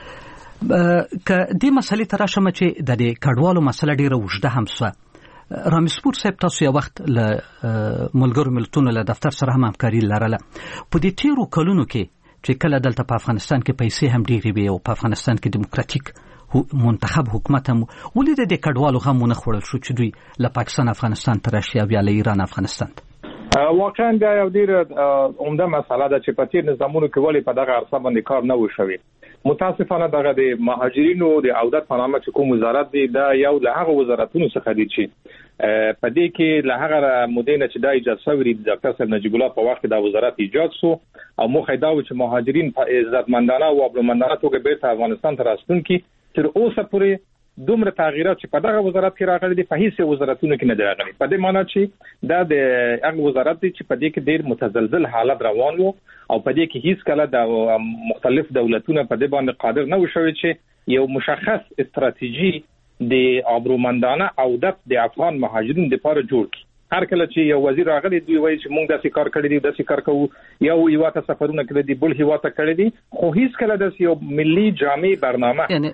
ده که دې مسلې ته راشم چې د کډوالو مسله ډیره وژده هم سوه رامسپور صاحب تاسو یو وخت له ملګرو ملتونو له دفتر سره هم همکاري لرله په دې تیرو کلونو کې چې کله دلته په افغانستان کې پیسې هم ډېرې وي او په افغانستان کې دیموکراتیک منتخب حکومت هم ولې د دې کډوالو هم ونه خوړل شو چې دوی له پاکستان افغانستان ته راشي او بیا له ایران افغانستان ته واقعا دا یو ډېر عمده مسله ده چې په تیر نظامونو کې ولې په دغه عرصه باندې کار نه و شوی متاسفانه دغه د مهاجرینو د عودت په نامه چې کوم وزارت دی دا یو له هغه وزارتونو څخه دی چې په دې کې له هغه مدینه چې د اجازه سوري د ډاکټر صاحب نجیب الله په وخت د وزارت ایجاد شو او موخه دا و چې مهاجرین په عزتمندانه او عقلمندانه توګه بیرته افغانستان ته راستون کی تر اوسه پورې دومره تغییرات چې په دغه وزارت کې راغلي دي په هیڅ وزارتونو کې نه دی راغلي په دې معنی چې دا د هغه وزارت دی چې په دې کې ډېر متزلزل حالت روان وو او په دې کې هیڅ کله د مختلف دولتونو په دې باندې قادر نه وشوي چې یو مشخص استراتیژي د عبرومندانه عودت د افغان مهاجرین لپاره جوړ کړي هر کله چې یو وزیر راغلی دوی وایي چې موږ داسې کار کړی دی داسې کار کوو یو هیواته سفرونه کړی دي بل هیواته کړی دي خو هیڅ کله داسې یو ملي جامع برنامه یعنی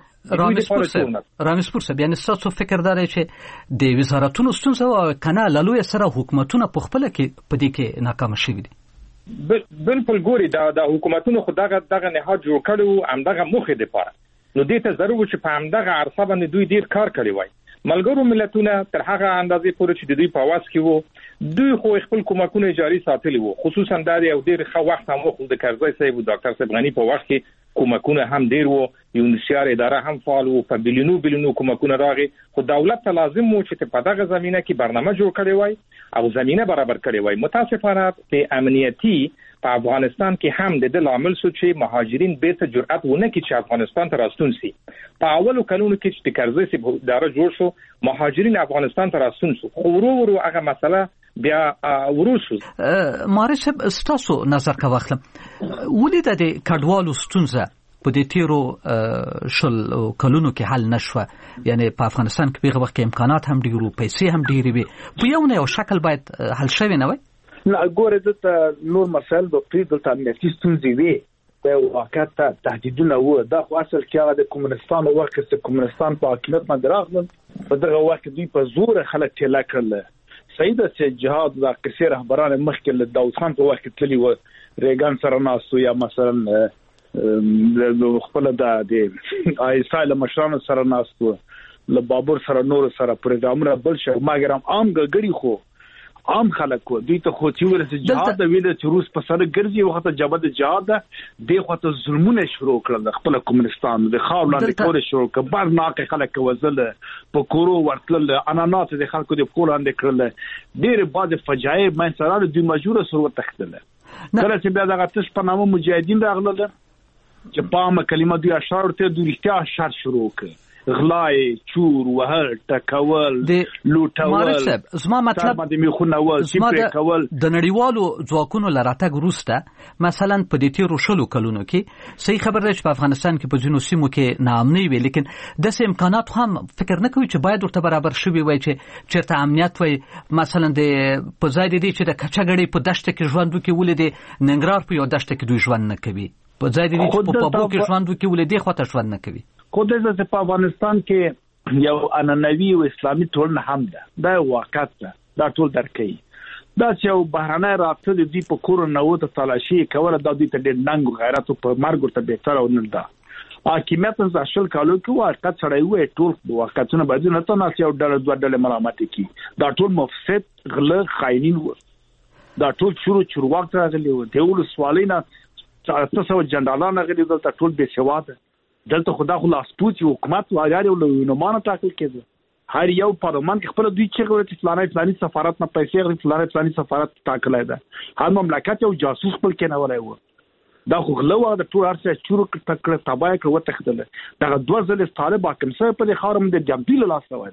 رامسپور صاحب یعنی تاسو فکر دارئ چې د وزارتونو ستونزه او کنه لالوی سره حکومتونه په خپل کې په دې کې ناکام شوي دي بالکل ګوري د حکومتونو خو دغه نهاد جوړ کړو همدغه مخې لپاره نو دې ته ضروري چې په همدغه عرصه باندې دوی ډیر کار کړی وای ملګرو ملتونه تر هغه اندازې پورې چې دوی په واس کې وو دوی خو خپل کومکونه جاري ساتلي وو خصوصا د یو ډیر ښه وخت هم خو د کرزی صاحب او ډاکټر صاحب غنی په وخت کې کومکونه هم ډیر وو یونیسیار اداره هم فعال وو په بلیونو کومکونه راغی خو دولت ته لازم وو چې په دغه زمينه کې برنامه جوړ کړي وای او زمينه برابر کړي وای متاسفانه په امنیتي په افغانستان کې هم د عامل سو چې مهاجرین بیرته جرأت ونه کړي چې افغانستان ته راستون شي په اولو کلونو کې چې کرزی صاحب اداره جوړ شو مهاجرین افغانستان ته راستون شو خو ورو هغه مسله بیا ورسو مارش ستاسو نظر کا واخلم ولې د کډوالو ستونزه په دې تیرو شل کلونو کې حل نشوه یعنی په افغانستان کې په وخت کې امکانات هم ډیرو پیسې هم ډیرې وي په یو نه یو شکل باید حل شوی نه وي نه ګوره دلته نور مسایل د دلته امنیتي ستونزې وي د واقعیت تهدیدونه وو دا خو اصل کې هغه د کمونستانو وخت چې کمونستان په حکومت باندې راغلل په دغه وخت دوی په زور خلک ټیلا کړل سیده چې جهاد د قصې رهبران مخکې له داود خان په وخت کې تللی و ریګان سره ناستو یا مثلا د خپل د ایسایل مشرانو سره ناستو له بابور سره نور سره پروګرامونه بل شو ماګرام عام ګړي خو عام خلک دوی ته خو چې ورسې جهاد د ویل چې روس په سره ګرځي وخت جبهه د جهاد د خواته ظلمونه شروع کړل خپل کمونستان د خاورلاندې کور شروع کړ بار ناکه خلک وزل په کورو ورتل انانات د خلکو د پولاندې کړل ډېر بعد فجایع مې سره دوی مجبور سره تختل کله چې بیا دغه تش په نامه مجاهدین راغله چې په کلمه دوی اشعار ته دوی احتیاج شر شروع کړ غلای چور وهل ټکول لوټول زما مطلب د میخونول چې کول د نړیوالو ځواکونو لراتګ وروسته مثلا په دې تیرو شلو کلونو کې صحیح خبر ده چې په افغانستان کې په ځینو سیمو کې ناامني وي لیکن داسې امکانات هم فکر نه کوي چې باید ورته برابر شوي وي چې چیرته امنیت وي مثلا د په ځای دی چې د کچګړې په دشت کې ژوند وکړي ولې د ننګرهار په یو دشت کې دوی ژوند نه کوي په ځای دی چې په پابو کې ژوند وکړي ولې د خواته ژوند نه کوي خو د په افغانستان کې یو اننوي او اسلامي ټولنه هم ده دا واقعیت ده دا ټول درکې دا چې یو بهرنۍ رابطه د دې په کور نه وته تلاشي کوله د دې ته ډېر ننګ غیرت په مرګ ته به تر ونه ده حکومت از اشل کالو کې واقعیت سره وي ټول واقعیتونه باندې نه ته نه یو ډول دوه ډول ملامت کی دا ټول مفسد غله خاينین و دا ټول شروع وخت راغلی و ته ول سوالینا تاسو جنرالان غلي دلته ټول به سواده دلته خدا خو لاسپوت حکومت واغاري ولو نو مان ټاکل کېده هر یو پارلمان کې خپل دوی چې غوړي فلاني سفارت نه پیسې غوړي فلاني سفارت ټاکلای ده هر مملکت یو جاسوس خپل کې نه ولای و دا خو غلو د ټول ارسه چورو تکړه تبای کړو تخدل دا دوه ځله طالب حاکم سره په خارم د جمدیل لاس وای ده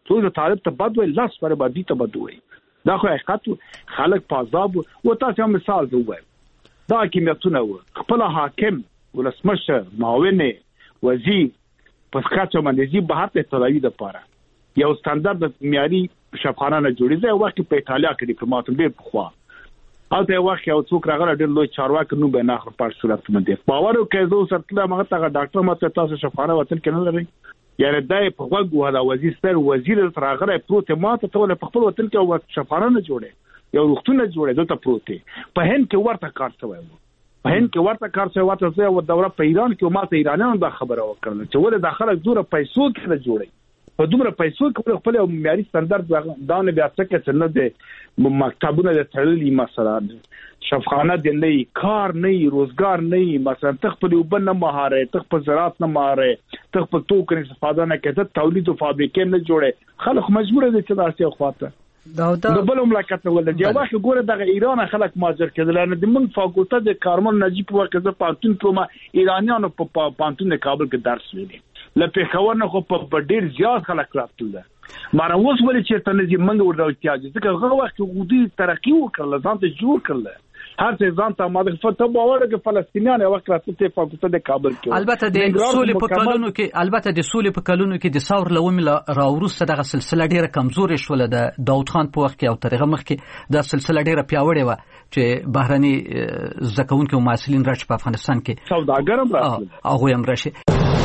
څو د طالب ته بد وي لاس پر باندې ته بد وي دا خو حقیقت خلک په عذاب او تاسو هم مثال ووایم دا حکومتونه خپل حاکم ولسمشر معاون وزیر په ښکته باندې زی بهر ته تلوي د پاره یو ستاندرد معیاري شفاخانه نه جوړي ځای وخت په ایتالیا کې ډیپلوماټ ډېر پخوا البته وخت یو څوک راغله ډېر لوی چارواکي نو به نه خپل پر صورت باندې باور وکړئ زه سرتله مغه ته ډاکټر ماته تاسو شفاخانه وطن کې نه لري یعنی دای په وګو دا وزیر راغله پروت ماته ته په خپل وطن کې شفاخانه نه جوړي یو وختونه جوړي دلته پروت په هند کې ورته کار شوی په هند کې ورته کار شوی واته زه و دوره په ایران کې ماته ایرانیانو دا خبره وکړه چې ولې داخله دوره پیسو کې نه جوړي په دومره پیسو کې خپل یو معیاري ستاندرد دا نه بیا څه کې نه دي مکتبونه د تړلي مثلا شفاخانه د نه کار نه روزګار نه مثلا تخپل وبن نه مهاره تخپل زراعت نه مهاره تخپل توکن استفاده نه کوي تولید او فابریکې نه جوړي خلک مجبور دي چې داسې خواته د بل مملکت نه ولې یو وخت ګوره د ایران خلک ماجر کېدل نه د من فاکولټه د کارمن نجیب ورکه د پانتون کومه ایرانیانو په پانتون کابل کې درس ویلي لپاره خبر نه خو په ډیر زیات خلک راټول دي ماره اوس ولې چې تنه دې منګ ورته احتیاج ځکه هغه وخت ودی ترقی وکړل ځان ته جوړ کړل هر څه ځان ته ماده فتح باور کې فلسطینیان وخت راځي په فاکولټه د کابل کې البته د سولې په کلونو کې د ثور لومل راوروسته دغه سلسله ډیره کمزورې شول د داوود خان په وخت کې او ترغه مخ کې د سلسله ډیره پیاوړې و چې بهرني زکونکو او مسؤلین راځي په افغانستان کې سوداګرم راځي هغه هم راشي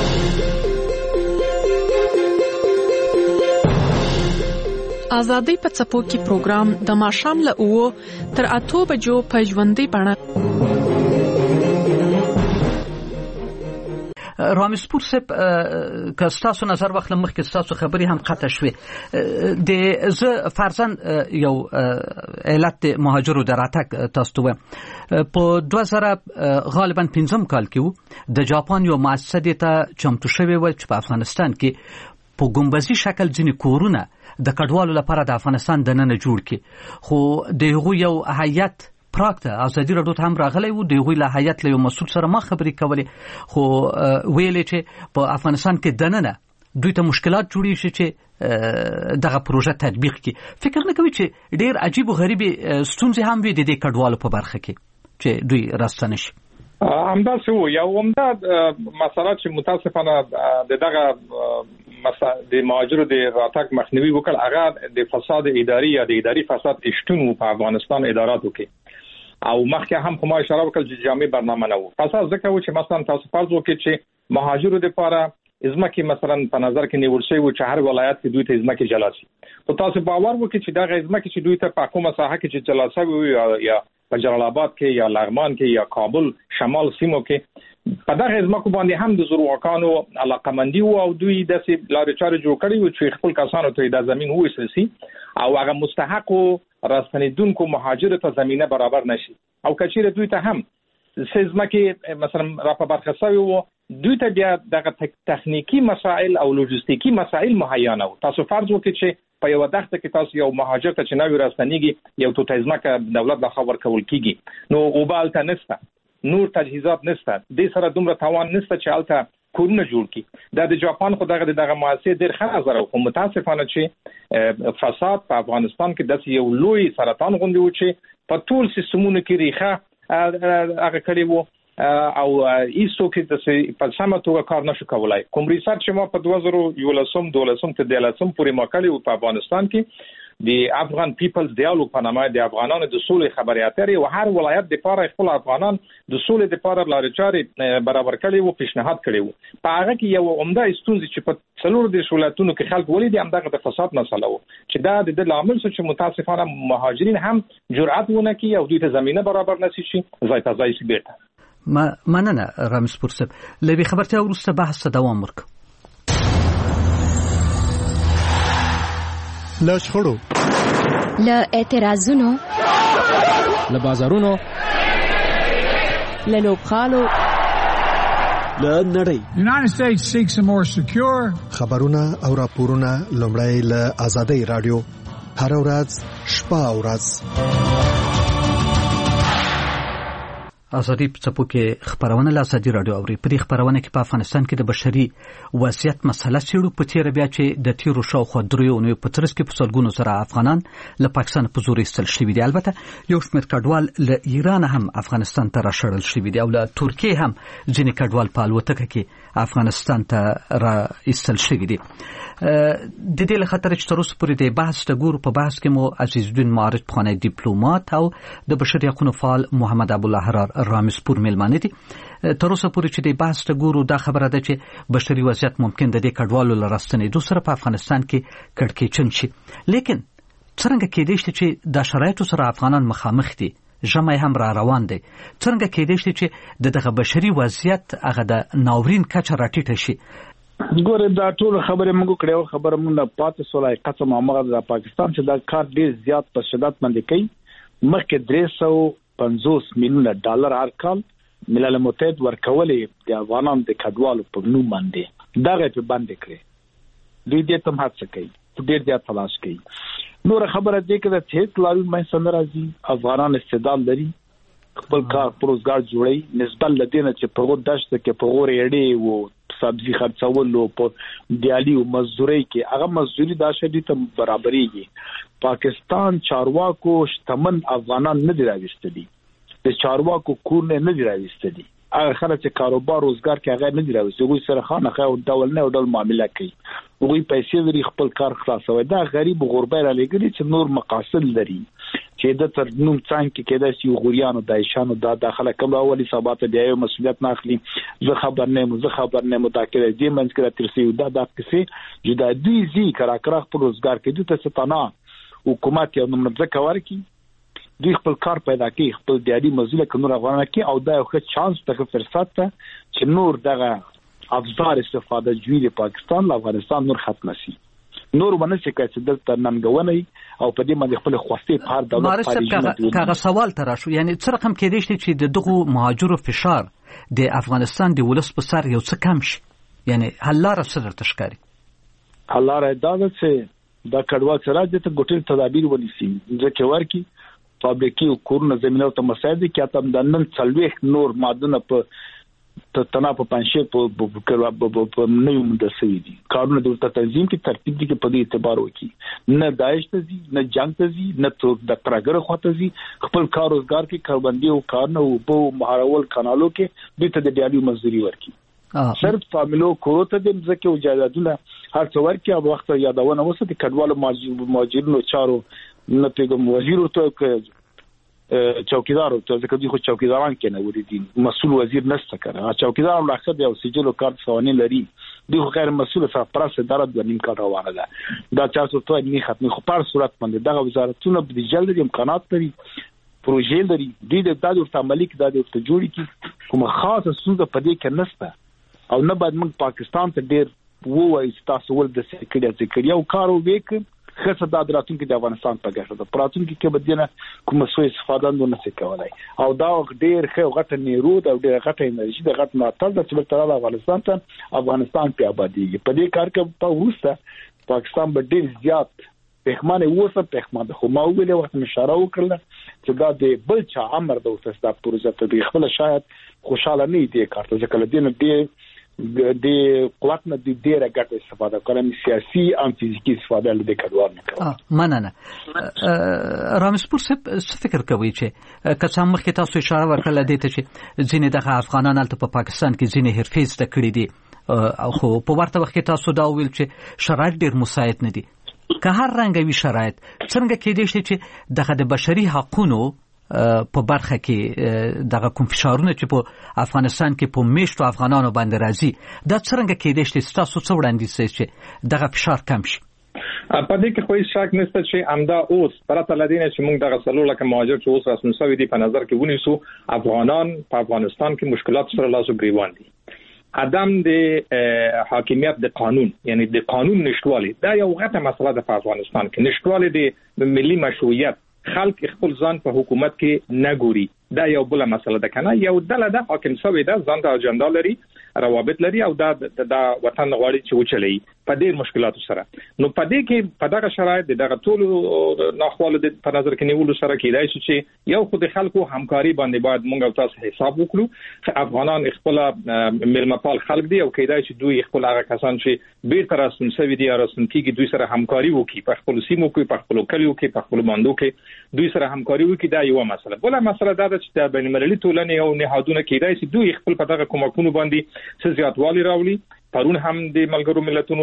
آزادۍ په څپو کې پروګرام د ماښام له 9 تر 8 بجو په ژوندۍ بڼه رامسپور صاحب که تاسو نظر واخلم مخکې تاسو خبري هم قطع شوې د ز فرضاً یو علت مهاجرو دراتک تاسو ته په 2000 غالبا 15 کال کې د جاپان یو مؤسسه ته چمتو شوی و چې په افغانستان کې په ګمبزي شکل ځینې کورونه د کډوالو لپاره د افغانستان د نن جوړ کی خو دغه یو هیئت پراکته ازادي راډیو ته هم راغلی و دغه له هیئت له مسؤل سره ما خبرې کولې خو ویلې چې په افغانستان کې د نن دوی ته مشکلات جوړی شي چې دغه پروژه تطبیق کی فکر نه کوي چې ډیر عجیب او غریب ستونزې هم وي د دې کډوالو په برخه کې چې دوی راستنه شي همداسې و یو عمده مسله چې متاسفانه دغه د مهاجرو د راتګ مخنیوي وکړ هغه د فساد اداري یا د اداري فساد شتون په افغانستان اداراتو کې او مخکې هم کومه اشاره وکړه چې جامع برنامه نه و فساد ځکه و چې مثلا تاسو فرض وکړئ چې مهاجرو لپاره ازمکه مثلا په نظر کې نیول شوی و چې هر ولایت کې دوی ته ازمکه جلا شي او تاسو باور وکړئ چې دا ازمکه چې دوی ته په کومه ساحه کې چې جلا شوی یا په جلال آباد کې یا لغمان کې یا کابل شمال سیمو کې په دغه ازمکه باندې هم د زورواکانو علاقمندي او دوی د لارې چارې جوړ کړي و چې خپل کسانو ته د زمين وېسل سي او هغه مستحق راستنیدونکو مهاجرو ته زمينه برابر نشي او کچېره دوی ته هم سیزمکه مثلا را په برخه شوی و دوی ته بیا دغه تخنیکی مسائل او لوجستیکی مسائل مهیا نه تاسو فرض وکړئ چې په یو وخت کې تاسو یو مهاجر ته چې نوې راستنیږي یو توتایزمکه دولت له خبر کول کیږي نو اوبالته نشته نور تجهیزات نشته د سره دومره توان نشته چې الته کورونه جوړ کی د جاپان خو دغه مؤسسه ډېر ښه نظر او متاسفانه چې فساد په افغانستان کې د یو لوی سرطان غوندي و چې په ټول سیستمونو کې ریخه هغه کړي وو او ایسو کې د په سمه توګه کار نشو کولای کوم ریسرچ ما په 2011 12 ته د لاسم پورې مقاله په افغانستان کې د افغان پیپلز ډیالوګ په نامه د افغانانو د سولې خبري اترې او هر ولایت د لپاره خپل افغانان د سولې د لپاره لارې چارې برابر کړي او پیشنهاد کړي وو په هغه کې یو عمده ستونزې چې په څلور د ولایتونو کې خلک ولې د همدغه د فساد مسله وو چې دا د لامل څه چې متاسفانه مهاجرین هم جرأت ونه کوي او دوی ته زمينه برابر نشي شي ځای ته ځای شي بیرته مننه رامسپور صاحب لبي خبرته ورسته بحث دوام ورک له شخړو له اعتراضونو له بازارونو له لوبخانو له نړۍ United States seeks a more secure خبرونه او راپورونه لومړی له آزادۍ رادیو هر ورځ شپه او ورځ ازادي په څپو کې خبرونه له ازادي رادیو اوري. په دې خبرونه کې په افغانستان کې د بشري وضعیت مسله څېړو. په تیر بیا چې د تیرو شاوخوا 3 اونیو په ترڅ کې په سلګونو سره افغانان له پاکستان په زور ایستل شوي دي. البته یو شمېر کډوال له ایران هم افغانستان ته راشړل شوي دي او له ترکیې هم ځینې کډوال په الوتکه کې افغانستان ته را ایستل شوي دي. د دې له خاطر چې تر اوسه پورې د بحث د ګورو په بحث کې مو عزیز الدین معارض پخوانی ډیپلوماټ او د بشري حقوقو فعال محمد ابوالله حرار رامسپور ملمانه دي. تر اوسه پورې چې د بحث د ګورو دا خبره ده چې بشري وضعیت ممکن د دې کډوالو له راستنېدو سره په افغانستان کې کړکېچن شي. لیکن څنګه کېدای شي چې د شرایطو سره افغانان مخامخ دي، ژمی هم را روان دی، څنګه کېدای شي چې دغه بشري وضعیت هغه د ناورین کچه راټیټه شي؟ ګوره دا ټول خبره موږ کړو، خبره موږ پاتې سولای قسم امغه د پاکستان چې دا کار ډیر زیات په شدت باندې کوي. مخکې 350 میلیون ډالر هر کال ملل متحد ورکولې د افغانانو د کډوالو په نوم باندې دغه په باندې کړی. دوی دې تم هڅه کوي، ډیر زیات تلاش کوي. نور خبره دې کې چې هیڅ لاوی مې سند راځي، افغانان استعداد لري، خپل کار پروزګار جوړي، نسبت لدینه چې په غو دشت کې په غور اړې وو سبزی خرڅولو په دیالي او مزدوري کې هغه مزدوري دا شدي ته برابرېږي. پاکستان چارواکو شتمن افغانان نه دی راوستلي، د چارواکو کور نه دی راوستلي، هغه خلک چې کاروبار روزګار کې هغه نه دی راوستلي، هغه سره خانه او ډول نه ډول معاملې کوي، هغه پیسې لري خپل کار خلاصوي. دا غریب غربه را لګري چې نور مقاصد لري چې د تر نوم څنګه کېدای شي غوریانو دایشانو دا داخله کوم اولي ثبات دی یو مسؤلیت نه اخلي. زه خبر نه مو دا کې دې منځ کې ترسي دا د کیسې جدا دي زی کراکراخ پر روزګار کې د ستانا حکومت یو نمبر ځکه ورکی دوی خپل کار پیدا کوي، خپل دیاري مزله کنور افغانانه کې او دا یو ښه چانس ته فرصت ته چې نور دغه افزار استفاده جوړي پاکستان له افغانستان نور ختم شي. نور باندې چې کله دلته ننګونی او په دې باندې خپل خواسته په هر دولت پالیږي. کاغه سوال تر شو، یعنی څه رقم کې دي چې د دغه مهاجرو فشار د افغانستان د ولس په سر یو څه کم شي، یعنی حلاره څه درته ښکاري؟ حلاره دا ده چې دا کډوال سره د ګټل تدابیر ونیسي، ځکه ورکی فابریکې او کورونه زمينه ته مساعد کې اتم د نن څلويخ نور مادونه په تنا په پنځه په نوې مدرسې دي، کارونه د تنظیم کې ترتیب دي کې په دې اعتبار وکي نه داعش ته زی نه جنگ ته زی نه د ترګر خواته زی، خپل کار روزګار کې کاربندي او کارونه او په مهارول کانالو کې د ته د دیالي مزدوري ورکی. صرف فامیلو کوته د ځکه او جایدادونه هر څو ورکی او وخت یادونه وسه د کډوالو مهاجرینو چارو نه پیغام وزیر ته چوکیدار ته ځکه دوی خو چوکیداران کې نه ورې دي، مسؤل وزیر نشته کړه. چوکیدار ملاقات دی او سجل کارت قوانین لري، دوی خو غیر مسؤل سرپرست اداره د نیم کار روانه ده. دا چاسو ته نه ختمي خو په صورت باندې دغه وزارتونه د جلد امکانات لري، پروژې لري، دوی د دادو عملی کې د جوړی کی کومه خاصه سوزه په دې کې نشته او نه بعد موږ پاکستان ته ډیر وایي تاسو ول د سکرټي او کارو وک خاصه د راتلونکو د افغانستان په ګټه ده. راتلونکو کې بدینه کوم څه استفاده نه شي کولای او دا ډیر ښه غټه نیرو او ډیر غټه انرژي د غټ ناتل د چې افغانستان ته افغانستان په آبادیږي. په دې کار کې په وروسته پاکستان به ډیر زیات پخمانه وسه پخمانه خو ما ویلې وخت اشاره وکړه چې دا د بل چا امر د وسه د پروژه ته خپل شاید خوشاله نه دي کارته ځکه لدین دې د قوت نه د ډیره ګټه استفاده کوي، سیاسي او فزیکی استفاده له کډوال نه کوي. مننه. رامسپور څه فکر کوي چې کڅ هم مخکې تاسو اشاره ورکړه دې ته چې ځینې د افغانان الته په پاکستان کې ځینې حرفې زده کړې دي او خو په ورته وخت کې تاسو دا ویل چې شرایط ډیر مساعد نه دي. که هر رنګوي شرایط څنګه کېدای شي چې دغه د بشري حقوقو په برخه کې دغه کوم فشارونه چې په افغانستان کې په میشتو افغانانو باندې راځي دا څنګه کېدای شي تاسو څه وړاندیز چې دغه فشار کم شي؟ په دې کې خو هیڅ شک نشته چې امدا اوس پرته لدینه چې موږ دغه سلو لکه مهاجر چې اوس رسمي شوی دی په نظر کې ونیسو، افغانان په افغانستان کې مشکلات سره لاس او ګریوان دي. عدم د حاکمیت د قانون یعنی د قانون نشټوالي دا یو غټه مسله ده په افغانستان کې. نشټوالي د ملي مشروعیت خلک خپل ځان په حکومت کې نه ګوري، دا یو بل مسله ده کنه. یو ډله ده حاکم شوی ده ځان ته اجنډا لري، روابط لري او دا وطن غواړي چې وچلي. په ډېر مشکلاتو سره. نو په دې کې په دغه شرایط دغه ټول ناخواله په نظر کې نیولو سره کېدای شي چې یو خو د خلکو همکاري باندې باید موږ تاسو حساب وکړو. افغانان خپل ملمپال خلک دي او کېدای شي دوی خپل هغه کسان چې بیرته راستون شوي دي یا راستون کېږي دوی سره همکاري وکړي، په خپل سیمو کې، په خپل کلیو کې، په خپل باندو کې دوی سره همکاري وکړي. دا یو مسله. بله مسله دا ده چې د بین المللي ټولنې او نهادونو کېدای شي دوی خپل په دغه کومکونو باندې څه زیاتوالی راولي. پرون هم د ملګرو ملتونو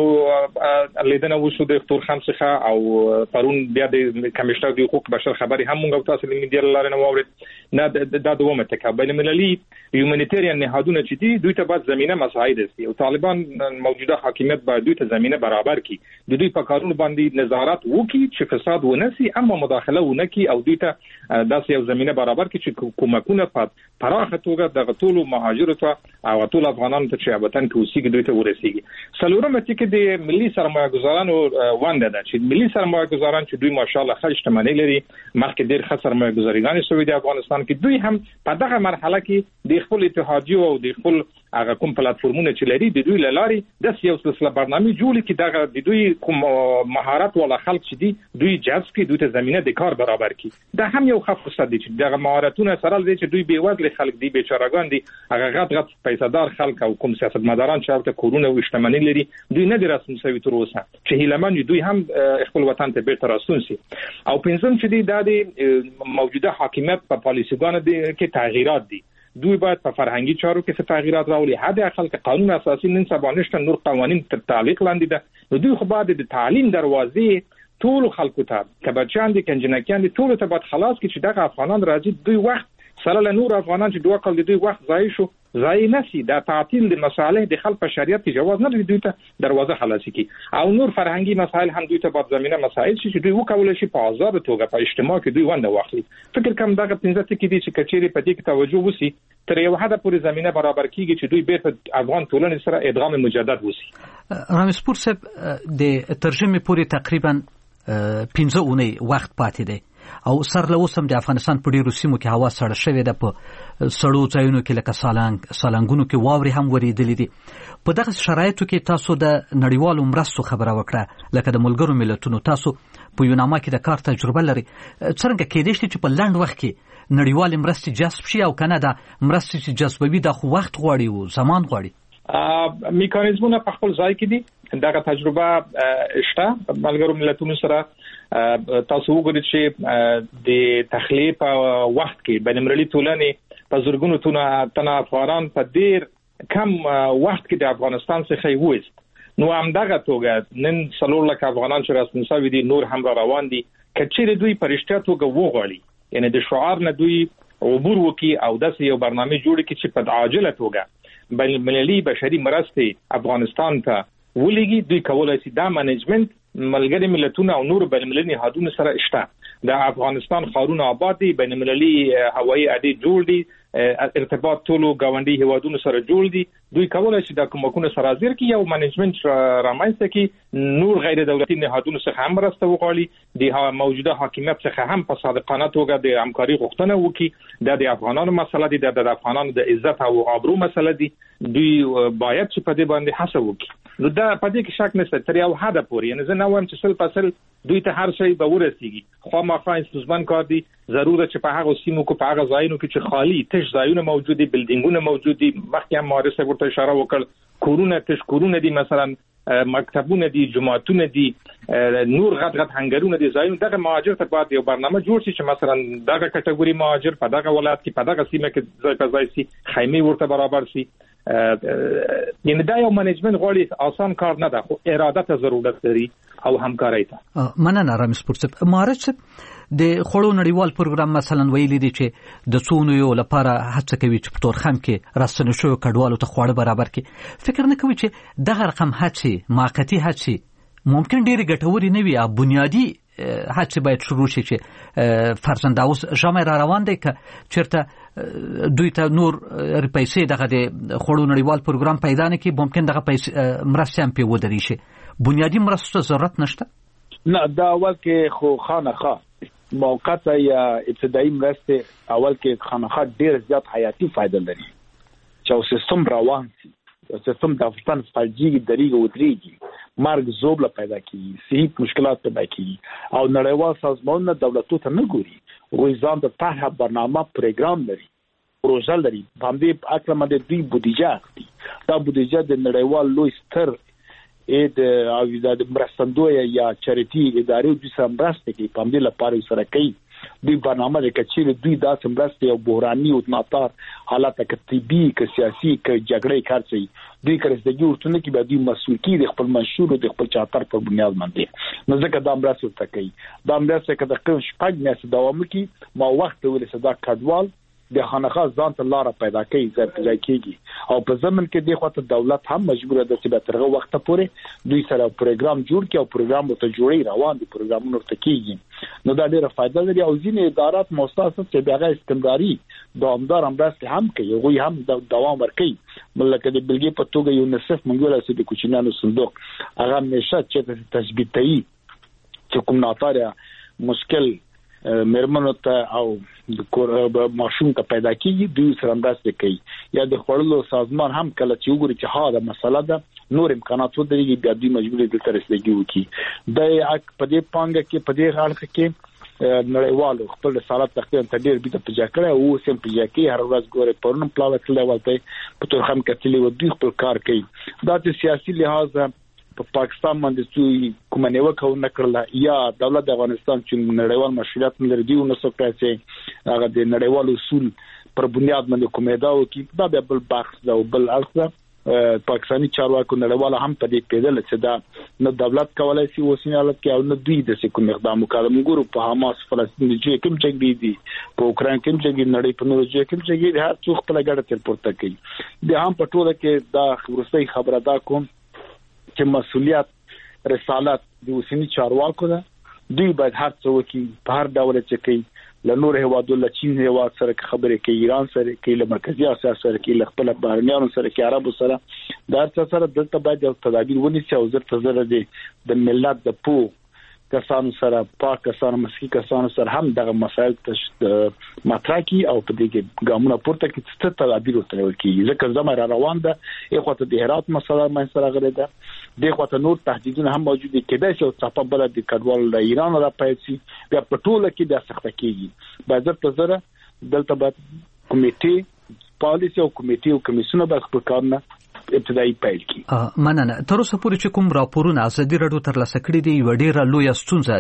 لیدنه وشو د تورخم څخه او پرون بیا د کمیشنر د حقوق بشر خبري هم موږ تاسو له میډیا لاره نه واورید. نه دا دومره تکه بین المللي هیومانیټریان نهادونه چې دي دوی ته باید زمينه مساعد شي او طالبان موجوده حاکمیت باید دوی ته زمينه برابر کړي، د دوی په کارونو باندې نظارت وکړي چې فساد ونه سي اما مداخله ونه کړي او دوی ته داسې یو زمينه برابر کړي چې کومکونه په پراخه توګه د ټولو مهاجرو ته او ټول افغانانو ته چې وطن کې اوسېږي دوی ته ورسیږي. څلورمه چې د ملي سرمایه گذارانو ونده ده چې ملي سرمایه گذاران چې دوی ماشاءالله ښه شتمنۍ لري، مخکې ډېر ښه سرمایه گذاریګانې شوې دي افغانستان کې، دوی هم په دغه مرحله کې د خپل اتحادیو او د خپل هغه کوم پلیټفورمونه چې لري د دوی لارې د یو سلسله برنامه جوړ کړي دغه د دوی کوم مهارت ولا خلک چې دي دوی جذب کړي، دوی ته زمينه د کار برابر کړي. دا هم یو ښه فرصت دی چې دغه مهارتونه سره لري چې دوی بیوزله خلک دي، بیچارهګان دي، هغه غټ پیسادار خلک او کوم سیاستمداران چې ورته کورونه او شتمنۍ لري دوی نه درسون سوي تر اوسه چې هیلمن دوی هم خپل وطن ته بیرته راستون شي. او پنځم چې دی د موجوده حاکمیت په پالیسیګانو کې تغییرات دي، دوی باید په فرهنګي چارو کې څه تغییرات راولي. حد اقل که قانون اساسي نن سبا نشته، نور قوانين تر تعلیق لاندې ده، نو دوی خو باید د تعلیم دروازې ټول خلکو ته کبچان دي کنجنکیان دي ټول ته باید خلاص کړي چې دغه افغانان راځي دوی وخت سره له نور افغانان چې دوه کال دوی وخت ضایع شو ضایع نشي. دا تعطیل د مصالح د خلک په شریعت کې جواز نه لري، دوی ته دروازه خلاص کړي او نور فرهنګي مسایل هم دوی ته باید زمينه مسایل شي چې دوی وکولای شي په آزاد توګه په اجتماع کې دوی ونده واخلي. فکر کوم دغه 15 ټکي دي چې کچېری په دې کې توجه وسی تر یو حد پورې زمينه برابر کیږي چې دوی بیرته افغان ټولنې سره ادغام مجدد وسی. رامسپور صاحب د ترجمه پورې تقریبا 15 اونۍ وخت پاتې دی او سر له اوسم د افغانستان په ډیرو سیمو کې هوا سړه شوې ده، په سړو ځایونو کې لکه سالنګونو کې واوري هم ورېدلې دي. په دغه شرایطو کې تاسو د نړیوالو مرستو خبره وکړه، لکه د ملګرو ملتونو تاسو په یوناما کې د کار تجربه لري، څنګه کېدای شي چې په لنډ وخت کې نړیوال مرستې جذب شي او کنه دا مرستې چې جذبوي د خو وخت غواړي او زمان غواړي؟ میکانیزمونه په خپل ځای کې دي، دغه تجربه شته ملګرو ملتونو سره. تاسو وګورئ چې د تخلیه په وخت کې بین المللي ټولنې په زورګونو تنه افغانان په ډیر کم وخت کې د افغانستان څخه وېست. نو همدغه توګه نن 3 لک افغانان چې راستون شوي دي نور هم روان دي، کچېره دوی په رښتیا توګه وغواړي یعنی د شعار نه دوی عبور وکي او داسې یو برنامه جوړ کړي چې په عاجله توګه بین المللي بشري مرستې افغانستان ته ولېږي. دوی کولای شي دا منیجمنت ملګری ملتونه او نور بین المللي نهادونو سره شته. د افغانستان خارونه آباد دي، بین المللي هوایي اډې جوړ دي، ارتباط ټولو گاونډي هیوادونو سره جوړ دي. دوی کولای شي د کومکونو سره ځیر کې یو منیجمنت رامنځته کړي، نور غیر دولتي نهادونو څخه هم مرسته وغواړي، د موجوده حاکمیت څخه هم په صادقانه توګه د همکاري غوښتنه وکړي. د افغانانو مسله دي، د افغانانو د عزت او آبرو مسله دي، دوی باید چې په دې باندې حساب وکړي. نو دا په دې کې شک نشته تر یو حد پورې، یعنی زه نه وایم چې 100% دوی ته هر شی به ورسیږي، خو مخه انسوزمن کار دي. ضرورت چې په هغه سیمو کې په هغه ځایونو کې چې خالی تش ځایونه موجود دي، بلډینګونه موجود دي، مخکې هم مارسه ورته اشاره وکړ، کورونه تش کورونه دي، مثلا مکتبونه دي، جماعتونه دي، نور غټ هنګرونه دي ځایونه. دغه مهاجر ته باید یو برنامه جوړ شي چې مثلا دغه کټګوري مهاجر په دغه ولایت کې په دغه سیمه کې ځای په ځای شي، خیمه ورته برابر شي. یعنی دا یو منیجمنت غواړي، آسان کار نه ده، خو اراده ته ضرورت لري او همکاري ته. مننه رامسپور صاحب. مهارت د خړو نړیوال پروګرام مثلا ویلي دي چې د څونو یو لپاره هڅه کوي چې په تورخم کې راستنه شو کډوالو ته خواړه برابر کړي. فکر نه کوي چې دغه رقم هڅې موقتی هڅې ممکن ډېری ګټوري نه وي، بنیادی هڅې باید شروع شي چې فرزند اوس ژمه را روان دی که چیرته دوی ته نور پیسې دغه د خړو نړیوال پروګرام پیدا نه کړي، ممکن دغه پیسې مرستې هم په ودرې شي. بنیادی مرستو ضرورت نشته. نه دا اول کې خو خانخا موقته یا ابتدایي مرستې اول کې خانخا ډیر زیات حیاتي فائدہ لري چې سیستم روان شي، سیستم د افغانستان فلجیږي، دریږي ودرېږي. مرګ زوبله پیدا کیږي، صحي مشکلات پیدا کیږي او نړیوال سازمانونه دولتونو ته نه ګوري، وایي ځان ته طرح برنامه پروګرام لري، پروژه لري، په همدې اکرم د دوی بودیجه اخلي. دا بودیجه د نړیوال لوی ستر د مرستندوی یا چریټي ادارې د سره مرسته کوي، په همدې لپاره سره کوي دوی برنامه د کچېره دوی داسې مرسته او بحراني او ناتار حالات کې طبي کې سیاسي کې جګړې کارڅي دوی کړي ورته کې به دوی مسؤل کی د خپل منشور او د خپل چارټر پر بنیاد باندې نو ځکه دا مرسته ورته کوي. دا مرسته کې د کوم شپږ میاشتې دوام کوي، ما وخت ولې صدا کډوال د خانخا ځان ته لار پیدا کوي ځای کېږي او په زمن کې د خواته دولت هم مجبور ده چې به ترغه وخت پورې دوی سره پروګرام جوړ کړي او پروګرام ته جوړي روان دي پروګرامونه ورته کېږي. نو دا ډیره فائدہ لري او ځینې ادارات مؤسسات چې بیا استمراري دوامدار مرسته هم کوي، هغوی هم دوام ورکوي. ملکه د بلګي په توګه یونیسف منګول چې د کوچنیانو صندوق هغه نشه چې تثبیتي چې کوم ناتاره مشکل مرمنو ته او د ماشوم ته پیدا کیږي دوی سره مرسته کوي. یا د خړلو سازمان هم کله چې وګوري چې ها دا مسله ده نور امکانات ودرېږي بیا دوی مجبور دي تر رسیدګي وکړي. د په دې پانګه کې په دې حال کې نړیوالو خپل رسالت تقریبا تدیر به په ځکړه او سم په ځکه هر ورځ ګوري پرونم پلاوه کله ولته په تور هم کتلی و دوی خپل کار کوي. دا د سیاسي لحاظ په پاکستان باندې کومه نیوکه نه کړله یا دولت د افغانستان چې نړیوال مسؤلیت لري دی نو څه کوي هغه د نړیوال اصول پر بنیاد باندې کومه دا او کې دا بل بحث دا بل اړخ پاکستاني چارواکو نړیوال هم په دې پیدل چې دا نه دولت کولای شي وسینه حالت کې او نه دوی د کوم اقدام وکړي. موږ ګورو په حماس فلسطین چې کوم جګړې دي په اوکرين کې چې نړۍ په نور چې کوم جګړې هر څوک په لګړه تر پورته کوي. د هم په ټوله کې دا ورسې خبره دا کوم چې مسؤلیت رسالت د وسینی چارواکو ده، دوی باید هر څه وکړي په هر ډول چې کوي له نور هیوادو له چین هیواد سره خبرې کوي، ایران سره کوي، له مرکزی اسیا سره کوي، له خپل بهرنیانو سره کوي، عربو سره دا څه سره دلته باید یو تدابیر ونیسي او زره د ملت د پو کسانو سره پاک کسانو مسکی کسانو سره هم دغه مسائل مطرح کی او په دې کې ګامونه پورته کې څه تدابیر وترول کیږي. ځکه زموږ روان ده یو خاطر د هرات مسله مې سره غلې ده د خاطر نور تهدیدونه هم موجود دي کېدای شي او څه په بل د کډوال د ایران را پېسي بیا په ټوله کې د سخته کیږي. باید زره دلته به کمیټې پالیسي او کمیټې او کمیسیون به خپل کارونه ابتدایي پیل کی. مننه. تر اوسه پورې چې کوم راپورونه ازادي راډیو ترلاسه کړي دي یو ډیره لوی ستونزه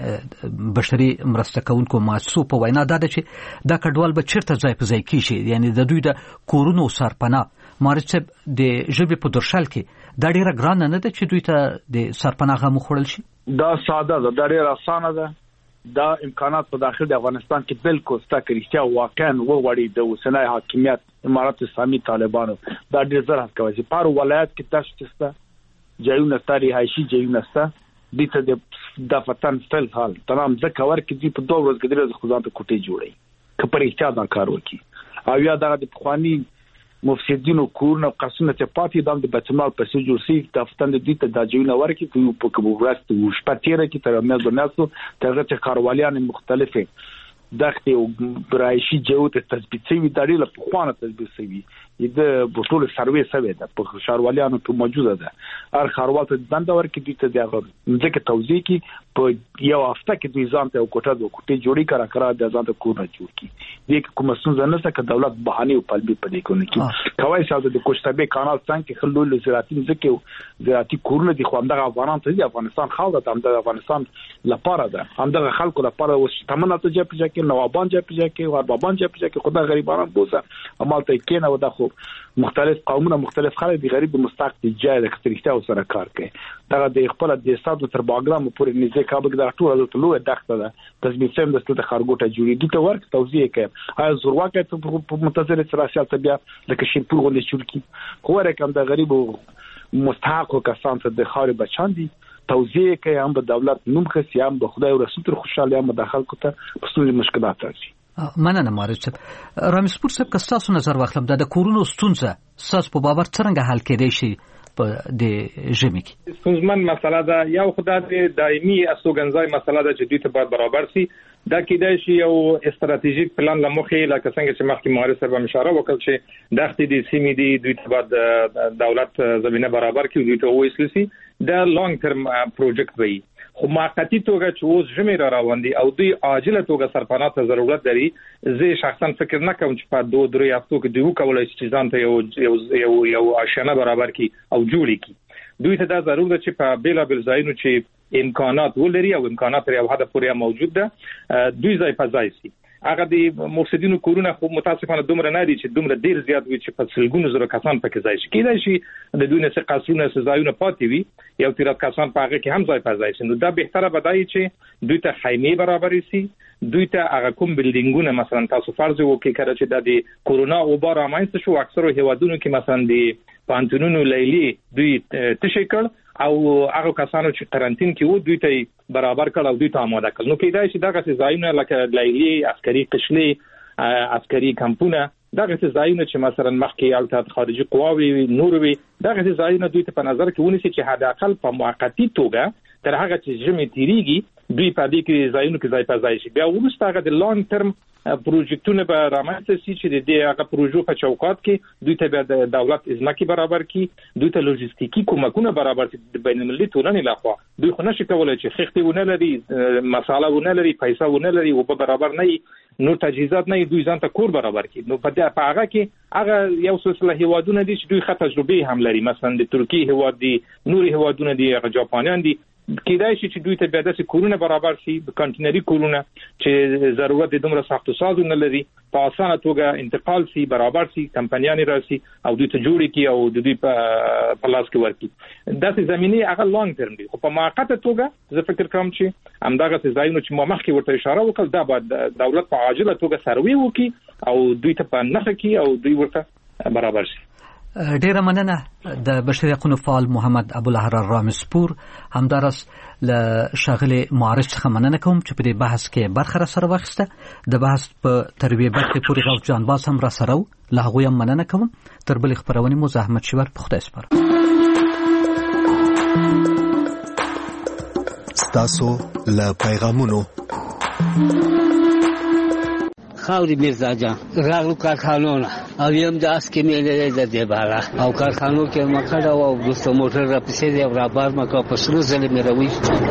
د بشري مرسته کوونکو مؤسسو په وینا ده چې دا کډوال به چیرته ځای په ځای کیږي، یعنی د دوی د کورونو سرپناه مارچ د ژبې په درشل کې دا ډیره ګرانه نه ده چې دوی ته د سرپناه غو خوړل شي. دا ساده ده، دا ډیره اسانه ده. دا امکانات په داخل د افغانستان کې بالکل ستا کریسیا واقعا وړي د وسنۍ حاکمیت امارات اسلامي طالبانو دا ډیر زر کوي چې پر ولایت کې تاسو ته جایونه ستاري هایشي جایونه ستا د ته د فتن فل حال تمام ځکه ورکې دی په 2 ورځې کې د خدای ته کوټي جوړي کپر احتیاط کار وکي او یا دا د خواني مفسدینو کورونه قصونه ته پاتې د بچمال په سجو سي د فتن د دې ته د جایونه ورکې کوي په کوم ورځ ته وشپتیره کې تر مېز بناسو ترغه کارواليان مختلفه دغه او برایشي جوړ ته تثبیت شوی د لري په خوانه تثبیت شوی د بوتول سروي سوي ده په شارواليانو ته موجوده ده. هر خاروال ته دنده ورکې دي ته دغه ځکه توضیح کی په یو هفته کې دوی ځان ته کوټه جوړی کړه د ځان ته کور نه جوړ کی دي کوم څنګه نه سکه دولت بهانه او پلبي پدې کوي کی کوي چې د کوشتبه کانال څنګه خلول زراعتي ځکه زراعتي کورونه دي خو همدغه افغانان ته دي افغانستان خاوره ده همدغه افغانستان لپاره ده همدغه خلکو لپاره وس تمنه ته جپجا کې نوابان جپجا کې وربابان جپجا کې خدای غریبانو بوزه عملته کېنه و دغه مختلف قومونه مختلف خلک دي غریب مستحق دي جای د کتریشته او سره کار کوي دا د خپل د استادو تر باګرام پورې نږدې کابل د ټول د لوی دښته ده تثبیت سم د ستاسو خارګوټه جوړې دي ته ورک توضیح کوي آیا زورواکه په منتظر سیاست ته بیا د کشین پور غونډه شروع کی خو رقم د غریب مستحق کسان ته د خاري بچان دي توضیح کوي هم د دولت نوم خسي هم د خدای او رسول تر خوشاله هم د خلکو ته پسوري مشکلات راځي. مننه مارچ رامسپور صاحب که تاسو نظر واخلم د کورونو ستونزه ساس په باور څنګه حل کېدای شي په د ژمي کې ستونزمن مسله ده. یو خدای دایمي استوګنځای مسله ده چې دوی ته باید برابر سي. دا کېدای شي یو استراتیژیک پلان لمخې لکه څنګه چې مخکې مهارت سره اشاره وکړ چې دغه د سیمې دی دوی ته باید دولت زمينه برابر کړي، دوی ته وایي سي دا لانګ ترم پروجیکټ وي. خو موقتی توګه چې اوس ژمي را روان دي او دوی عاجله توګه سرپناه ته ضرورت لري، زه شخصا فکر نه کوم چې په 2-3 هفتو کې دوی کولای شي ځان ته یو آشنا برابر کړي او جوړ کړي. دوی ته دا ضرورت ده چې په بیلابل ځایونو چې امکانات ولري او امکانات لري او هدا پورې موجود ده دوی ځای په ځای سي. هغه د مفسدینو کورونه خو متاسفانه دومره نه دي چې دومره ډیر زیات وي چې په سلګونو زره کسان پکې ځای شي. کېدای شي د دوی نه څه قصرونه سزاونه پاتې وي، یو تیر کسان په هغه کې هم ځای په ځای شي. نو دا بهتره بدایي چې دوی ته خیمه برابر شي، دوی ته هغه کوم بلډینګونه مثلا تاسو فرض وکړئ کړه چې د کورونا وبا رامنځته شو اکثره هیوادونو کې مثلا د پانتونونو لیلی دوی تشې کړ او هغه کسانو چې قرنټین کې وو دوی ته برابر کړ او دوی ته آماده کړ. نو کېدای شي دغه ځایونه لکه لیلی، عسکري قشلې، عسکري کمپونه، دغه ځایونه چې مثلا مخکې الته خارجي قواوی نور وي، دغه ځایونه دوی ته په نظر کې ونیسي چې حد اقل په موقتی توګه تر هغه چې ژمي تیریږي دوی په دې کې ځایونه کې ځای په ځای شي. بیا وروسته هغه د لانګ ترم پروجیکټونه به رامنځته شي چې د هغه پروژو په چوکاټ کې دوی ته به دولت ځمکې برابر کړي، دوی ته لوجستیکي کومکونه برابر کړي د بین المللي ټولنې لخوا. دوی خو نشي کولای چې خښتې ونه لري، مساله ونه لري، پیسې ونه لري او په برابر نه نو تجهیزات نه دوی ځان ته کور برابر کړي. نو په هغه کې هغه یو سلسله هیوادونه دي چې دوی خط تجربه هم لري، مثلا د ترکیه هیواد دي، نور هیوادونه دي، هغه جاپانیان دي. کېدای شي چې دوی ته بیا داسې کورونه برابر شي، کانټینري کورونه چې ضرورت د دومره سختو سازو نه لري، په اسانه توګه انتقال شي، برابر شي، کمپنیانې راشي او دوی ته جوړ کړي او د دوی په لاس کې ورکړي. داسې زمینه هغه لانګ ترم دي. خو په موقته توګه زه فکر کوم چې همدغه ځایونه چې ما مخکې ورته اشاره وکړه دا باید دولت په عاجله توګه سروي وکړي او دوی ته په نخښه کې او دوی ورته برابر شي. ډیره مننه د بشري حقوقو فعال محمد ابوالحرار رامسپور. همدارس له شاغلي معارض څخه مننه کوم چې په دې بحث کې برخه را سره واخیسته. د بحث په ترویج برخه پورې غوښ جانباز هم را سره له هغه هم مننه کوم. تر بل خبرونه مو زحمت شور په خدای سپارم. ستاسو له پیغامونو خاوري میرزا جان راغلو کارخانونه او یم د اس کې میلې د دې بالا او کارخانو کې مکړه او د موټر را پسې دی را بار مکه په سلو ځلې مې روي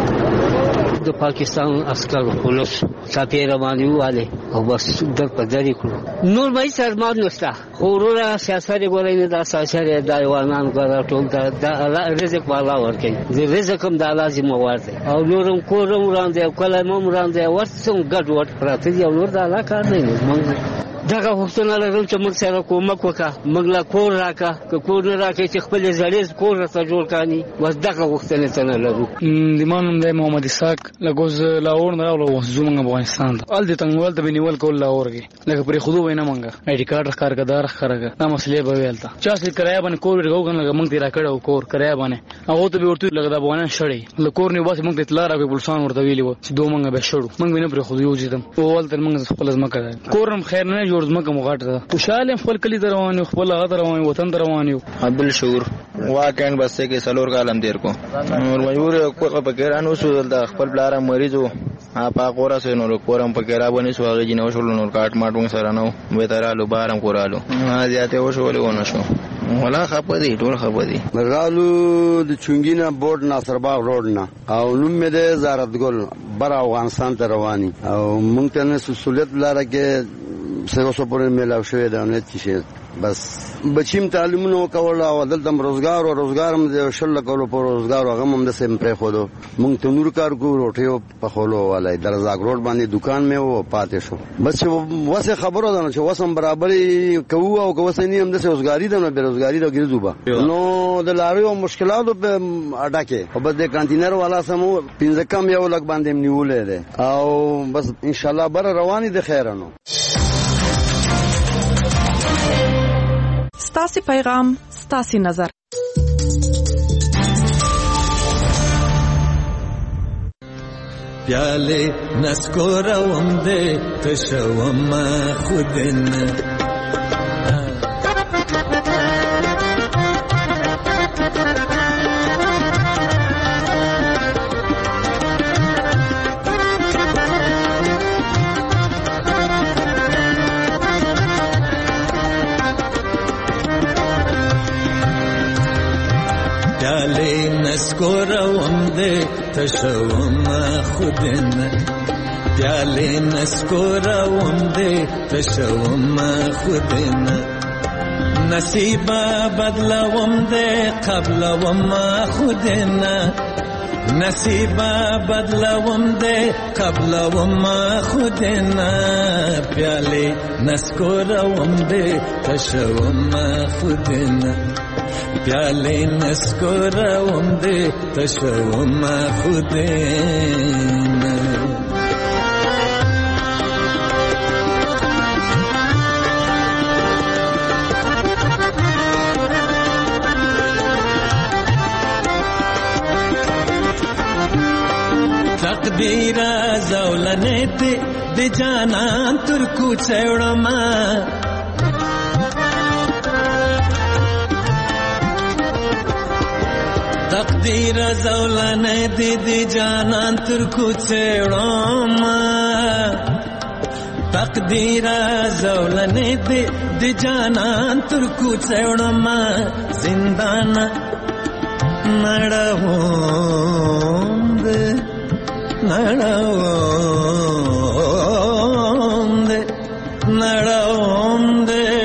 د پاکستان عسكر پولیس صافي رواني واله او بس در په ځای کړو. نور مې سرمان نشته خورونه سیاست غوړې نه د اساسره د ایوانان غره ټول د رزق والا ورکې د رزق هم د لازم ورته او نورم کورم وړاندې کلمم وړاندې ورڅم ګډ وټ پراته دی نور د علاقه نه مونږ دغه وختونه لرم چې موږ سره کومک وکړه، موږ لا کور راکړه، که کور نه راکړي چې خپل زړیز کور راته جوړ کړي بس دغه وختونه ته نه لرو. د مانم د محمد اسحاق لګوز لاهور نه راغلو زمونږ افغانستان ال د تنګول ته بنیول کول لاهور کې لکه پرې خودو وینا مونږه آی ډی کارت کارګدار خرګه دا مسلې به ویلته چا چې کرایه باندې کور ورغوګن لګه مونږ تیرا کړو کور کرایه باندې هغه ته به ورته لګه د افغانان شړې لکور نه واسه مونږ اطلاع راکې پولیسان ورته ویلی و چې دوه مونږ به شړو مونږ نه پرې خودو یو ځدم اول تر مونږ خپل ځم کړه کورم خیر نه جوړ ځم کوم غاټه خوشاله خپل کلی دروانو خپل هغه روان وطن دروانو عبد الشکور واکن بسته کې سلور کالم دیر کو نور مجبور کو په ګرانو سو د خپل بلاره مریضو په قورا سه نور کورم په ګرا باندې سو هغه جنو شول نور کاټ ماټون سره نو به ترالو بارم کورالو زیاته وشول ونه شو ولا خپدي ټول خپدي غالو د چونګینا بورډ ناصرباغ روډ نه او نوم مې د زارت ګل بر افغانستان ته رواني او مونږ ته نه سہولت لاره کې څنګه سو پرې ملاو شوې ده نه چې بس بچیم تعلیمونو کول او دلته روزګار هم د شل کولو په روزګار هغه هم د سیم پرې خودو مونږ ته نور کار کو روټیو په خولو والای درزاګ روډ باندې دکان مې و پاتې شو بس واسه خبرو ده چې وسم برابرۍ کوو او کوسنی هم د روزګاری ده نو بیروزګاری ده ګرځوبا نو د لاریو مشکلاتو په اډا کې او بس د کانټینر والا سمو 15 کم یو لګ باندې نیولې ده او بس ان شاء الله بر رواني د خیرانو. ستاسي پیغام ستاسي نظر پیاله نسکوروم دې تشوم خودن نسکوروم دې تشوم خودنه پیاله نسکوروم دې تشوم خودنه نصیب بدلوم دې قبلوم خودنه نصیب بدلوم دې قبلوم خودنه پیاله نسکوروم دې تشوم خودنه پیاله نسکوروم دې تشوم خودنه تقدیر زولنه د جانان تر کوڅه وړما تقدیر زولنه د جانان تر کوڅه وړما تقدیر زولنه د جانان تر کوڅه وړما زندان نړوم نړوم دې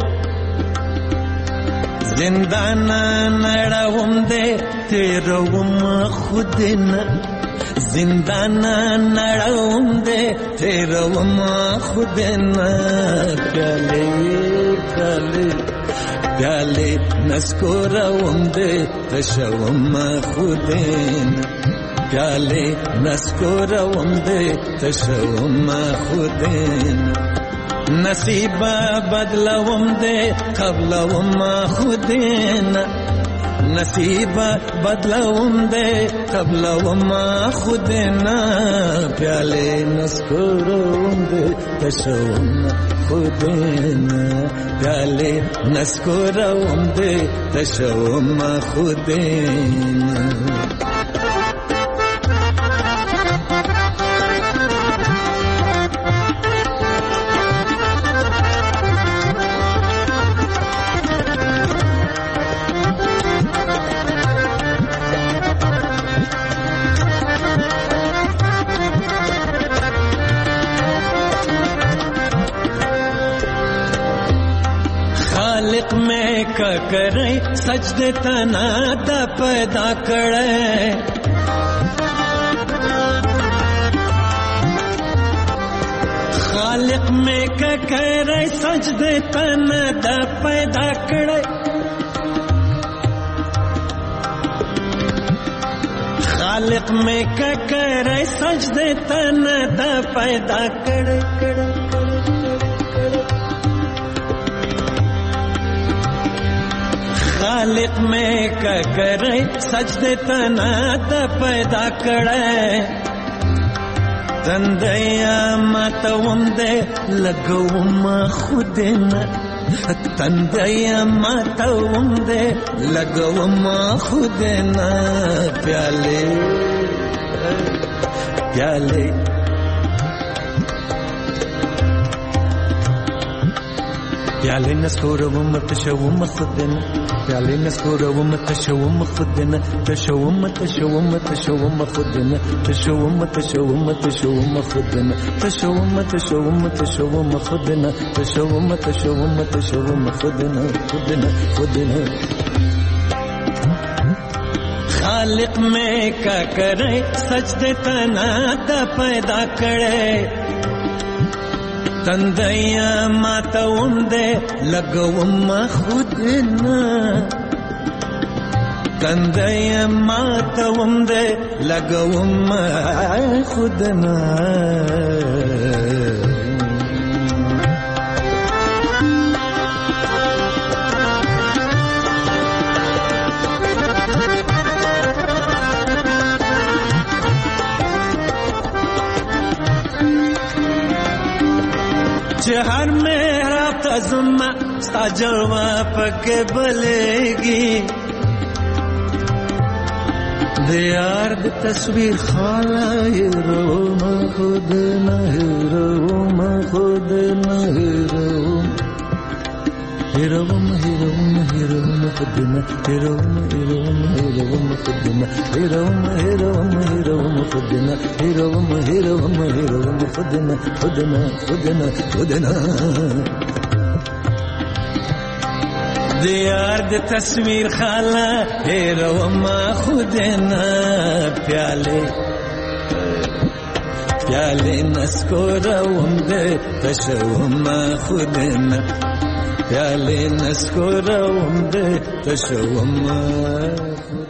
زندان نړوم دې تیروم خودنه زندان نړوم دې تیروم خودنه پیاله پیاله پیاله نسکوروم دې تشوم خودنه پیاله نسکوروم دې تشوم خودنه نصیب بدلوم دې قبلوم خودنه نصیب بدلوم دې قبلوم خودنه پیاله نسکوروم دې تشوم خودنه پیاله نسکوروم دې تشوم خودنه خالق میں کا کرے سجدے تنا دا پیدا کرے خالق میں کا کرے سجدے تنا دا پیدا کرے خالق میں کا کرے سجدے تنا دا پیدا کرے خالق میں کا کرے سجدے تنا دا پیدا کرے تندیا ماتوم دے لگوم خودنه تندیا ماتوم دے لگوم خودنه پیاله پیاله پیاله نسکوروم تشوم خودنه پیاله نسکوروم تشوم خودنه تشوم تشوم تشوم خودنه تشوم تشوم تشوم خودنه تشوم تشوم تشوم خودنه تشوم تشوم تشوم خودنه خودنه خودنه خالق میں کا کرے سجدے تنا دا پیدا کرے تندیا ماتوم دے لگوم خودنه تندیا ماتوم دے لگوم خودنه हर मेरा तजुमा साजवा पके बलेगी दियार द तस्वीर खाला हीरो खुद न हीरो खुद न हीरो هيروم هيروم هيروم خدنا هيروم هيروم هيروم خدنا هيروم هيروم هيروم خدنا هيروم هيروم هيروم خدنا خدنا خدنا خدنا دیار د تصویر خالا هیروم خودنا پیاله پیاله نسکوروم ده تشوم خودنا پیاله نسکوروم ده تشوم